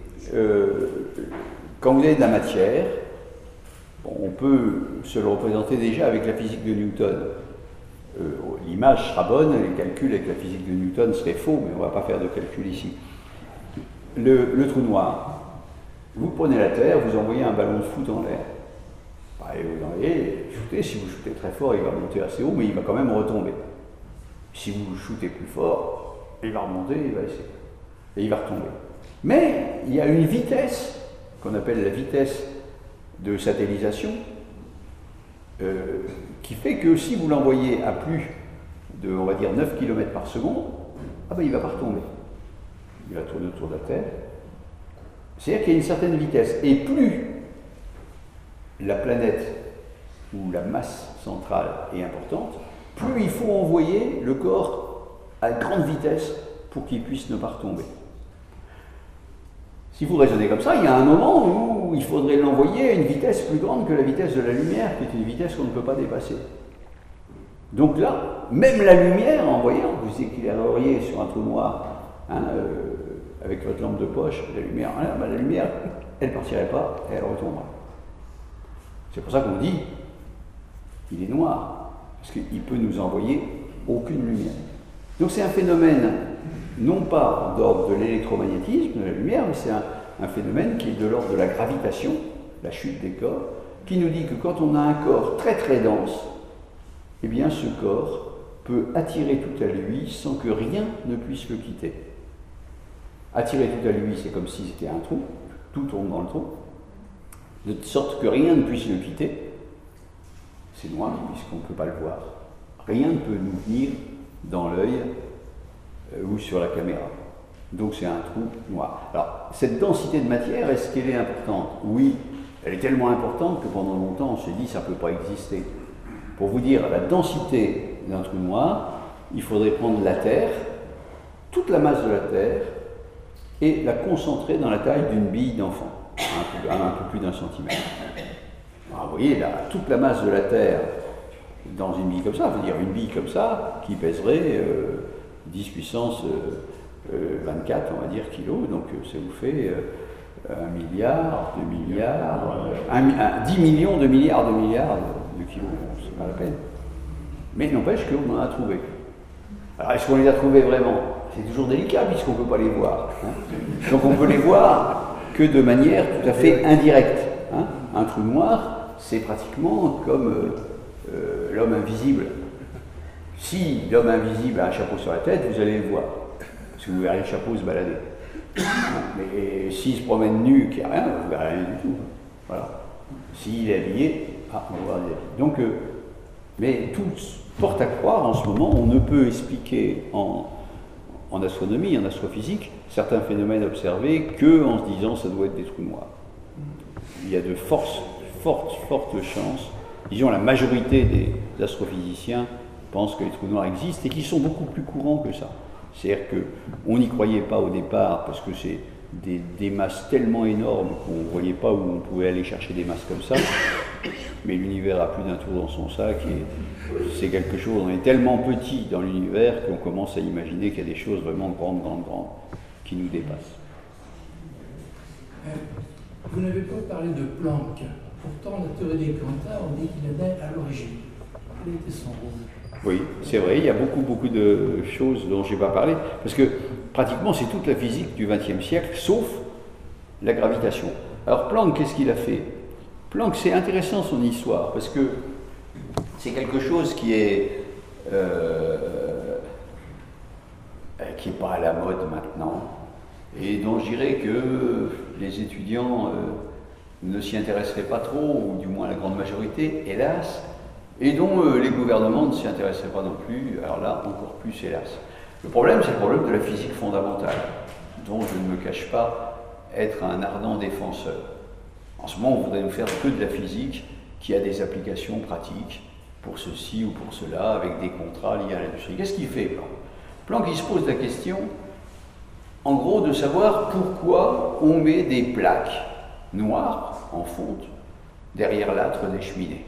quand vous avez de la matière, on peut se le représenter déjà avec la physique de Newton. L'image sera bonne, les calculs avec la physique de Newton seraient faux, mais on ne va pas faire de calcul ici. Le trou noir, vous prenez la Terre, vous envoyez un ballon de foot en l'air. Et vous envoyez, shootez, si vous shootez très fort, il va monter assez haut, mais il va quand même retomber. Si vous shootez plus fort, il va remonter, il va essayer. Et il va retomber. Mais il y a une vitesse, qu'on appelle la vitesse de satellisation, qui fait que si vous l'envoyez à plus de, on va dire, 9 km par seconde, il ne va pas retomber. Il va tourner autour de la Terre. C'est-à-dire qu'il y a une certaine vitesse. Et plus la planète ou la masse centrale est importante, plus il faut envoyer le corps à grande vitesse pour qu'il puisse ne pas retomber. Si vous raisonnez comme ça, il y a un moment où il faudrait l'envoyer à une vitesse plus grande que la vitesse de la lumière, qui est une vitesse qu'on ne peut pas dépasser. Donc là, même la lumière, en voyant, vous éclaireriez sur un trou noir, hein, avec votre lampe de poche, la lumière, elle ne partirait pas et elle retombera. C'est pour ça qu'on dit, il est noir, parce qu'il peut nous envoyer aucune lumière. Donc c'est un phénomène, non pas d'ordre de l'électromagnétisme, de la lumière, mais c'est un phénomène qui est de l'ordre de la gravitation, la chute des corps, qui nous dit que quand on a un corps très très dense, eh bien ce corps peut attirer tout à lui sans que rien ne puisse le quitter. Attirer tout à lui, c'est comme si c'était un trou, tout tourne dans le trou, de sorte que rien ne puisse le quitter. C'est noir puisqu'on ne peut pas le voir. Rien ne peut nous venir dans l'œil ou sur la caméra. Donc c'est un trou noir. Alors, cette densité de matière, est-ce qu'elle est importante? Oui, elle est tellement importante que pendant longtemps on s'est dit ça ne peut pas exister. Pour vous dire la densité d'un trou noir, il faudrait prendre la Terre, toute la masse de la Terre, et la concentrer dans la taille d'une bille d'enfant, un peu plus d'1 centimètre. Alors, vous voyez, là, toute la masse de la Terre dans une bille comme ça, c'est-à-dire une bille comme ça, qui pèserait 10 puissance 24, on va dire, kilos, donc ça vous fait 1 milliard, 2 milliards, 10 millions de milliards de kilos, c'est pas la peine. Mais n'empêche qu'on en a trouvé. Alors est-ce qu'on les a trouvés vraiment? C'est toujours délicat puisqu'on ne peut pas les voir. Hein. Donc on peut les voir que de manière tout à fait indirecte. Hein. Un trou noir, c'est pratiquement comme l'homme invisible. Si l'homme invisible a un chapeau sur la tête, vous allez le voir. Parce que vous verrez le chapeau se balader. Mais s'il se promène nu, qu'il n'y a rien, vous ne verrez rien du tout. Voilà. S'il est habillé, on va voir les habits. Donc, mais tout porte à croire en ce moment, on ne peut expliquer en astronomie, en astrophysique, certains phénomènes observés qu'en se disant ça doit être des trous noirs. Il y a de fortes chances, disons la majorité des astrophysiciens pensent que les trous noirs existent et qu'ils sont beaucoup plus courants que ça. C'est-à-dire qu'on n'y croyait pas au départ parce que c'est des masses tellement énormes qu'on ne voyait pas où on pouvait aller chercher des masses comme ça. Mais l'univers a plus d'un tour dans son sac et c'est quelque chose, on est tellement petit dans l'univers qu'on commence à imaginer qu'il y a des choses vraiment grandes qui nous dépassent. Vous n'avez pas parlé de Planck. Pourtant, la théorie des quanta, on dit qu'il était à l'origine. Quel était son rôle? Oui, c'est vrai, il y a beaucoup de choses dont je n'ai pas parlé, parce que pratiquement c'est toute la physique du XXe siècle, sauf la gravitation. Alors Planck, qu'est-ce qu'il a fait? Planck, c'est intéressant son histoire, parce que c'est quelque chose qui est pas à la mode maintenant, et dont je dirais que les étudiants ne s'y intéresseraient pas trop, ou du moins la grande majorité, hélas, et dont les gouvernements ne s'y intéresseraient pas non plus, alors là, encore plus, hélas. Le problème, c'est le problème de la physique fondamentale, dont je ne me cache pas être un ardent défenseur. En ce moment, on voudrait nous faire que de la physique qui a des applications pratiques pour ceci ou pour cela, avec des contrats liés à l'industrie. Qu'est-ce qu'il fait, Planck? Planck, il se pose la question, en gros, de savoir pourquoi on met des plaques noires en fonte derrière l'âtre des cheminées.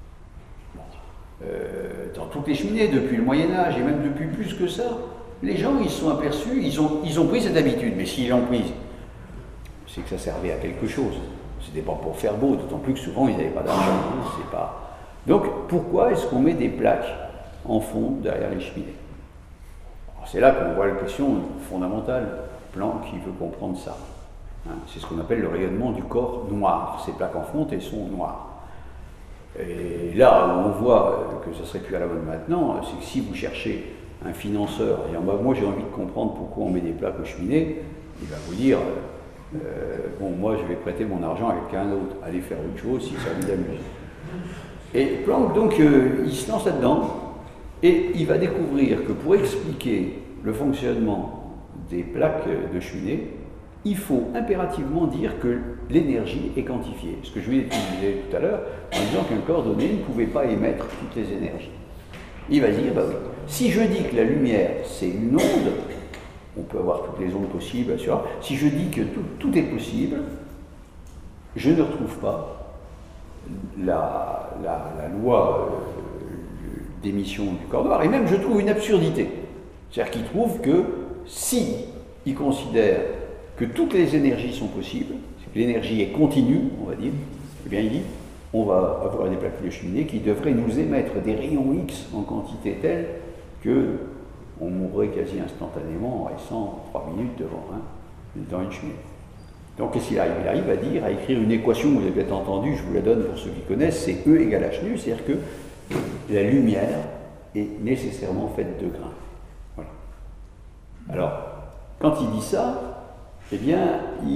Dans toutes les cheminées, depuis le Moyen-Âge, et même depuis plus que ça, les gens, ils se sont aperçus, ils ont pris cette habitude, mais s'ils l'ont prise, c'est que ça servait à quelque chose. C'était pas pour faire beau, d'autant plus que souvent, ils n'avaient pas d'argent. Hein, c'est pas... Donc, pourquoi est-ce qu'on met des plaques en fonte derrière les cheminées? Alors, c'est là qu'on voit la question fondamentale. Planck, qui veut comprendre ça. Hein, c'est ce qu'on appelle le rayonnement du corps noir. Ces plaques en fonte, elles sont noires. Et là où on voit que ça serait plus à la mode maintenant, c'est que si vous cherchez un financeur, et moi j'ai envie de comprendre pourquoi on met des plaques aux cheminées, il va vous dire, bon moi je vais prêter mon argent à quelqu'un d'autre, allez faire autre chose si ça vous amuse. Et Planck donc il se lance là-dedans, et il va découvrir que pour expliquer le fonctionnement des plaques de cheminée, il faut impérativement dire que l'énergie est quantifiée. Ce que je vais utiliser tout à l'heure en disant qu'un corps donné ne pouvait pas émettre toutes les énergies. Il va dire, bah oui, si je dis que la lumière c'est une onde, on peut avoir toutes les ondes possibles, etc. Si je dis que tout est possible, je ne retrouve pas la loi d'émission du corps noir, et même je trouve une absurdité. C'est-à-dire qu'il trouve que si il considère que toutes les énergies sont possibles, que l'énergie est continue, on va dire, eh bien il dit on va avoir des plaques de cheminée qui devraient nous émettre des rayons X en quantité telle que on mourrait quasi instantanément en restant 3 minutes dans une cheminée. Donc qu'est-ce qu'il arrive? Il arrive à écrire une équation, vous avez peut-être entendu, je vous la donne pour ceux qui connaissent, c'est E égale H nu, c'est-à-dire que la lumière est nécessairement faite de grains. Voilà. Alors, quand il dit ça, eh bien,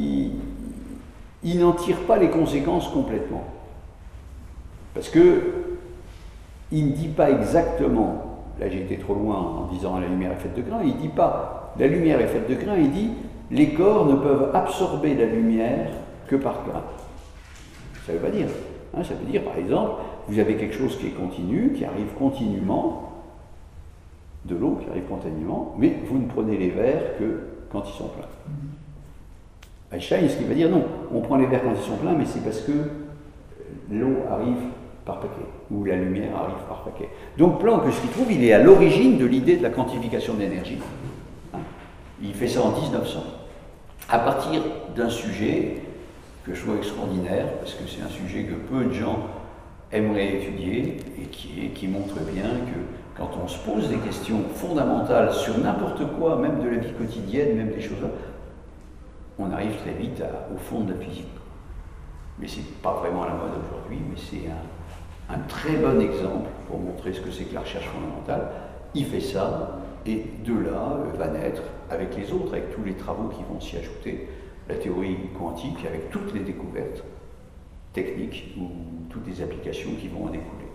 il n'en tire pas les conséquences complètement. Parce que il ne dit pas exactement, là j'ai été trop loin en disant la lumière est faite de grains, il ne dit pas la lumière est faite de grains, il dit les corps ne peuvent absorber la lumière que par grains. Ça ne veut pas dire. Hein, ça veut dire, par exemple, vous avez quelque chose qui est continu, qui arrive continuellement, de l'eau qui arrive continuellement, mais vous ne prenez les verres que quand ils sont pleins. Einstein, ce qui va dire non, on prend les verres quand ils sont pleins, mais c'est parce que l'eau arrive par paquet, ou la lumière arrive par paquet. Donc Planck, ce qu'il trouve, il est à l'origine de l'idée de la quantification de l'énergie. Hein, il fait ça en 1900, à partir d'un sujet que je trouve extraordinaire, parce que c'est un sujet que peu de gens aimeraient étudier, et qui montre bien que quand on se pose des questions fondamentales sur n'importe quoi, même de la vie quotidienne, même des choses là, on arrive très vite au fond de la physique. Mais c'est pas vraiment à la mode aujourd'hui, mais c'est un très bon exemple pour montrer ce que c'est que la recherche fondamentale. Il fait ça, et de là va naître, avec les autres, avec tous les travaux qui vont s'y ajouter, la théorie quantique, avec toutes les découvertes techniques ou toutes les applications qui vont en découler.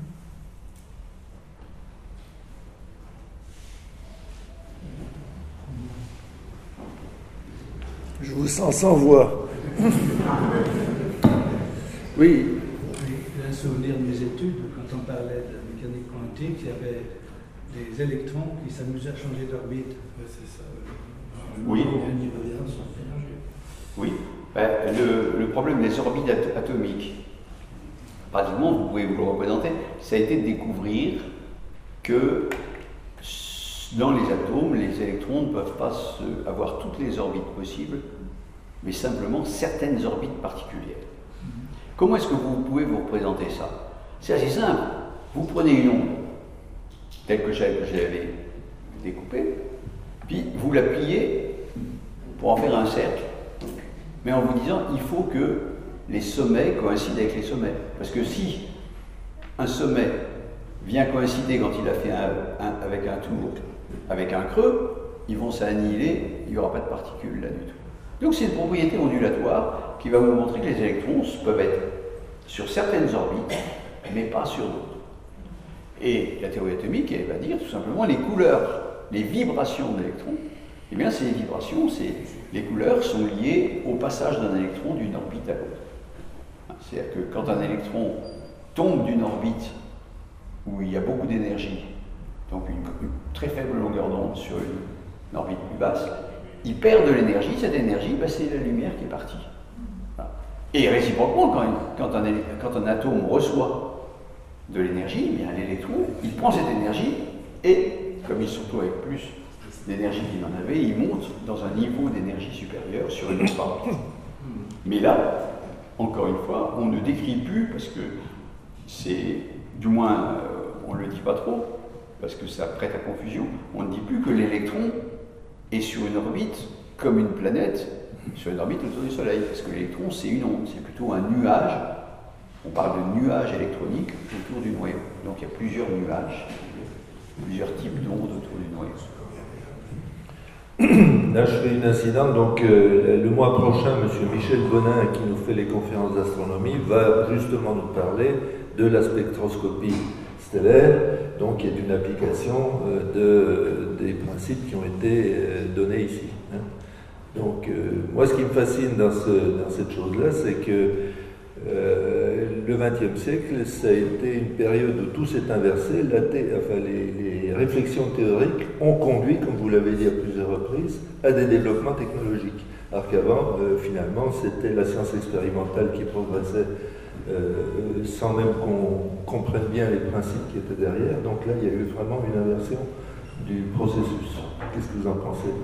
Je vous sens sans voix. Oui. J'ai un souvenir de mes études, quand on parlait de la mécanique quantique, il y avait des électrons qui s'amusaient à changer d'orbite. C'est ça. Oui. Oui. Ben, le problème des orbites atomiques, pratiquement, vous pouvez vous le représenter, ça a été de découvrir que dans les atomes, les électrons ne peuvent pas avoir toutes les orbites possibles, mais simplement certaines orbites particulières. Comment est-ce que vous pouvez vous représenter ça? C'est assez simple. Vous prenez une onde, telle que je l'avais découpée, puis vous la pliez pour en faire un cercle. Mais en vous disant, il faut que les sommets coïncident avec les sommets. Parce que si un sommet vient coïncider quand il a fait avec un tour, avec un creux, ils vont s'annihiler, il n'y aura pas de particules là du tout. Donc c'est une propriété ondulatoire qui va vous montrer que les électrons peuvent être sur certaines orbites, mais pas sur d'autres. Et la théorie atomique, elle va dire tout simplement les couleurs, les vibrations d'électrons, eh bien ces vibrations, les couleurs sont liées au passage d'un électron d'une orbite à l'autre. C'est-à-dire que quand un électron tombe d'une orbite où il y a beaucoup d'énergie, donc une très faible longueur d'onde sur une orbite plus basse, il perd de l'énergie, cette énergie, c'est la lumière qui est partie. Voilà. Et réciproquement, quand un atome reçoit de l'énergie, eh bien l'électron, il prend cette énergie et, comme il se retrouve avec plus d'énergie qu'il en avait, il monte dans un niveau d'énergie supérieur sur une autre orbite. Mais là, encore une fois, on ne décrit plus, parce que c'est, du moins, on ne le dit pas trop, parce que ça prête à confusion, on ne dit plus que l'électron est sur une orbite comme une planète sur une orbite autour du Soleil, parce que l'électron c'est une onde, c'est plutôt un nuage, on parle de nuage électronique autour du noyau. Donc il y a plusieurs nuages, plusieurs types d'ondes autour du noyau. Là, je fais une incidente. Donc, le mois prochain, M. Michel Bonin, qui nous fait les conférences d'astronomie, va justement nous parler de la spectroscopie stellaire, donc qui est une application des principes qui ont été donnés ici. Hein. Donc, moi, ce qui me fascine dans cette chose-là, c'est que le XXe siècle, ça a été une période où tout s'est inversé. Les réflexions théoriques ont conduit, comme vous l'avez dit à plusieurs reprises, entreprises à des développements technologiques. Alors qu'avant, finalement, c'était la science expérimentale qui progressait sans même qu'on comprenne bien les principes qui étaient derrière. Donc là, il y a eu vraiment une inversion du processus. Qu'est-ce que vous en pensez?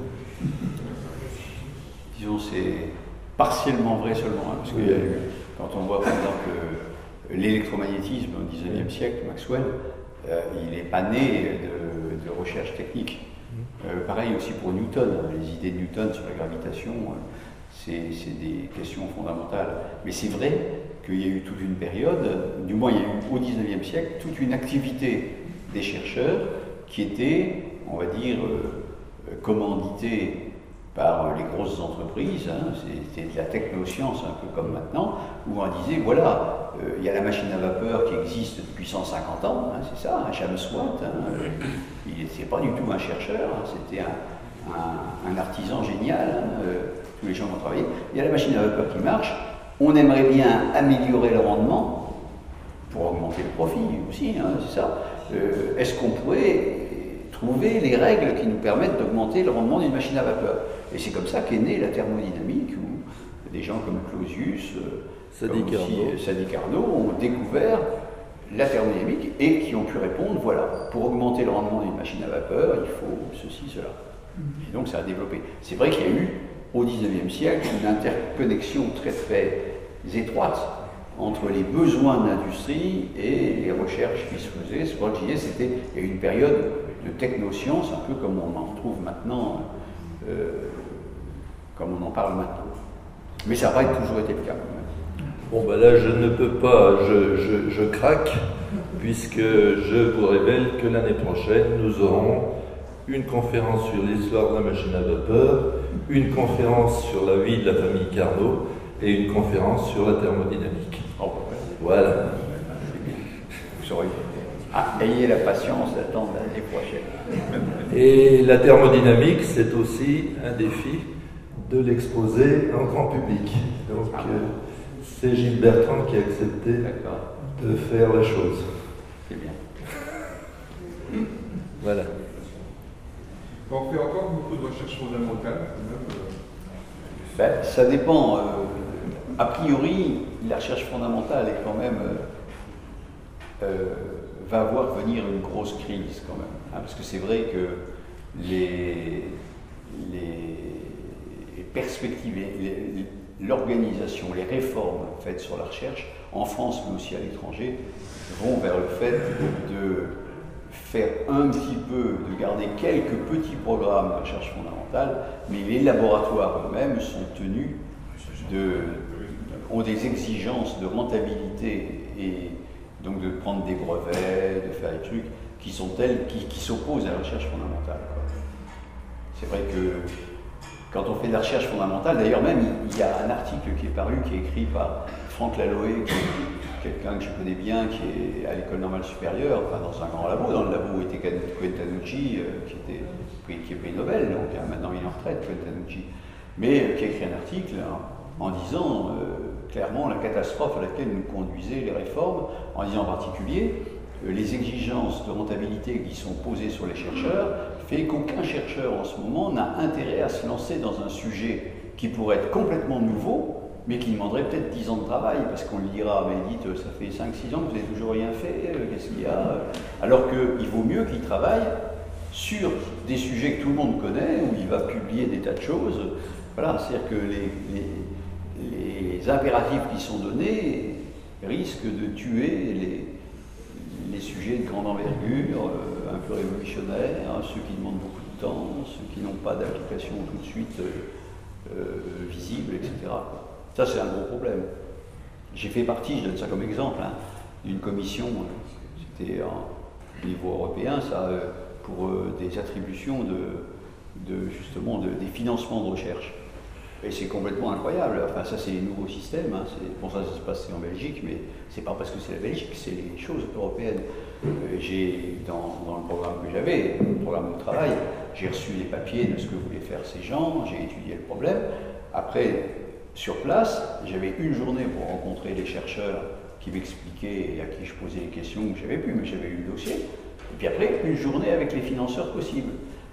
Disons, c'est partiellement vrai seulement, hein, parce que quand on voit par exemple l'électromagnétisme au XIXe siècle, Maxwell, il n'est pas né de recherche technique. Pareil aussi pour Newton, les idées de Newton sur la gravitation, c'est des questions fondamentales. Mais c'est vrai qu'il y a eu toute une période, du moins il y a eu au XIXe siècle, toute une activité des chercheurs qui était, on va dire, commanditée par les grosses entreprises, hein, c'était de la technoscience un peu comme maintenant, où on disait, voilà, il y a la machine à vapeur qui existe depuis 150 ans, hein, c'est ça, James Watt, hein, il n'était pas du tout un chercheur, hein, c'était un artisan génial, hein, tous les gens qui ont travaillé. Il y a la machine à vapeur qui marche, on aimerait bien améliorer le rendement pour augmenter le profit aussi, hein, c'est ça. Est-ce qu'on pourrait trouver les règles qui nous permettent d'augmenter le rendement d'une machine à vapeur? Et c'est comme ça qu'est née la thermodynamique, où des gens comme Clausius, Sadi Carnot ont découvert la thermodynamique et qui ont pu répondre, voilà, pour augmenter le rendement d'une machine à vapeur, il faut ceci, cela. Et donc ça a développé. C'est vrai qu'il y a eu, au XIXe siècle, une interconnexion très très étroite entre les besoins de l'industrie et les recherches qui se faisaient. C'est pour ça que je disais, il y a eu une période de technoscience, un peu comme on en trouve maintenant, comme on en parle maintenant. Mais ça n'a pas toujours été le cas. Bon, ben là, je ne peux pas, je craque, puisque je vous révèle que l'année prochaine, nous aurons une conférence sur l'histoire de la machine à vapeur, une conférence sur la vie de la famille Carnot et une conférence sur la thermodynamique. Oh, voilà. Vous saurez. Ayez la patience d'attendre l'année prochaine. Et la thermodynamique, c'est aussi un défi de l'exposer en grand public. Donc, c'est Gilles Bertrand qui a accepté de faire la chose. C'est bien. Voilà. On fait encore beaucoup de recherche fondamentale, Ça dépend. A priori, la recherche fondamentale est quand même va voir venir une grosse crise quand même, hein, parce que c'est vrai que les perspectives, l'organisation, les réformes faites sur la recherche, en France mais aussi à l'étranger, vont vers le fait de faire un petit peu, de garder quelques petits programmes de recherche fondamentale, mais les laboratoires eux-mêmes sont tenus ont des exigences de rentabilité et donc de prendre des brevets, de faire des trucs qui sont tels, qui s'opposent à la recherche fondamentale. C'est vrai que quand on fait de la recherche fondamentale, d'ailleurs même, il y a un article qui est paru, qui est écrit par Franck Laloé, quelqu'un que je connais bien, qui est à l'école normale supérieure, enfin dans un grand labo, dans le labo où était Quintanucci, qui est prix Nobel, donc maintenant il est en retraite, Quintanucci, mais qui a écrit un article en disant clairement la catastrophe à laquelle nous conduisaient les réformes, en disant en particulier les exigences de rentabilité qui sont posées sur les chercheurs fait qu'aucun chercheur en ce moment n'a intérêt à se lancer dans un sujet qui pourrait être complètement nouveau, mais qui demanderait peut-être 10 ans de travail, parce qu'on lui dira, mais dites, ça fait 5-6 ans que vous n'avez toujours rien fait, qu'est-ce qu'il y a? Alors qu'il vaut mieux qu'il travaille sur des sujets que tout le monde connaît, où il va publier des tas de choses. Voilà, c'est-à-dire que les impératifs qui sont donnés risquent de tuer les sujets de grande envergure, un peu révolutionnaires, ceux qui demandent beaucoup de temps, ceux qui n'ont pas d'application tout de suite visible, etc. Ça, c'est un gros problème. J'ai fait partie, je donne ça comme exemple, hein, d'une commission, c'était au niveau européen, ça, pour des attributions justement des financements de recherche. Et c'est complètement incroyable. Enfin, ça, c'est les nouveaux systèmes. Hein. Pour ça se passe en Belgique, mais c'est pas parce que c'est la Belgique, c'est les choses européennes. J'ai, dans le programme que j'avais, le programme de travail, j'ai reçu les papiers de ce que voulaient faire ces gens, j'ai étudié le problème. Après, sur place, j'avais une journée pour rencontrer les chercheurs qui m'expliquaient et à qui je posais les questions que j'avais pu, mais j'avais eu le dossier. Et puis après, une journée avec les financeurs possibles.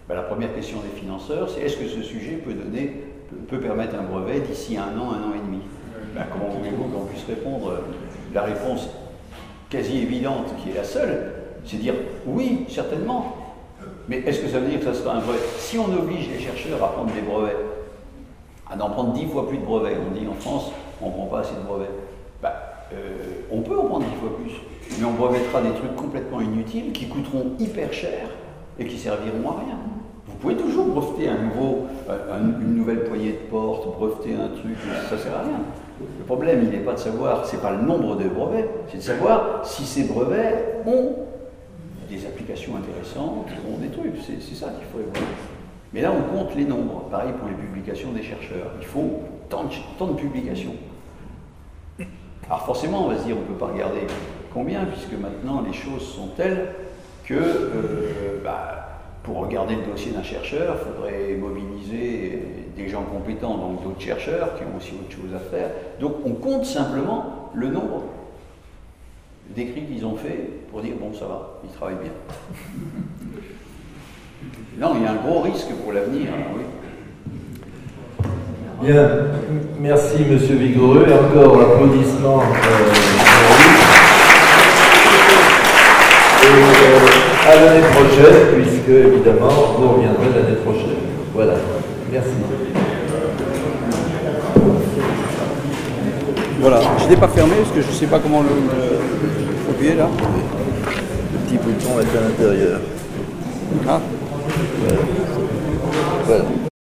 Ben, la première question des financeurs, c'est est-ce que ce sujet peut permettre un brevet d'ici 1 an et demi? Ben, comment voulez-vous qu'on puisse répondre? La réponse quasi évidente, qui est la seule, c'est dire oui, certainement. Mais est-ce que ça veut dire que ça sera un brevet? Si on oblige les chercheurs à prendre des brevets, à en prendre 10 fois plus de brevets, on dit en France, on ne prend pas assez de brevets. Ben, on peut en prendre 10 fois plus, mais on brevettera des trucs complètement inutiles qui coûteront hyper cher et qui serviront à rien. Vous pouvez toujours breveter une nouvelle poignée de porte, breveter un truc, ça ne sert à rien. Le problème, il n'est pas de savoir, c'est pas le nombre de brevets, c'est de savoir si ces brevets ont des applications intéressantes, ont des trucs, c'est ça qu'il faut voir. Mais là, on compte les nombres, pareil pour les publications des chercheurs. Il faut tant de publications. Alors forcément, on va se dire, on ne peut pas regarder combien, puisque maintenant les choses sont telles que pour regarder le dossier d'un chercheur, il faudrait mobiliser des gens compétents, donc d'autres chercheurs qui ont aussi autre chose à faire. Donc on compte simplement le nombre d'écrits qu'ils ont fait pour dire bon, ça va, ils travaillent bien. Non, il y a un gros risque pour l'avenir, oui. Bien, merci Monsieur Vigoureux, et encore applaudissements. Et à l'année prochaine, puisque évidemment vous reviendrez l'année prochaine. Voilà, merci. Voilà, je n'ai pas fermé parce que je ne sais pas comment le appuyer là. Le petit bouton est à l'intérieur. Ah. Voilà. Voilà.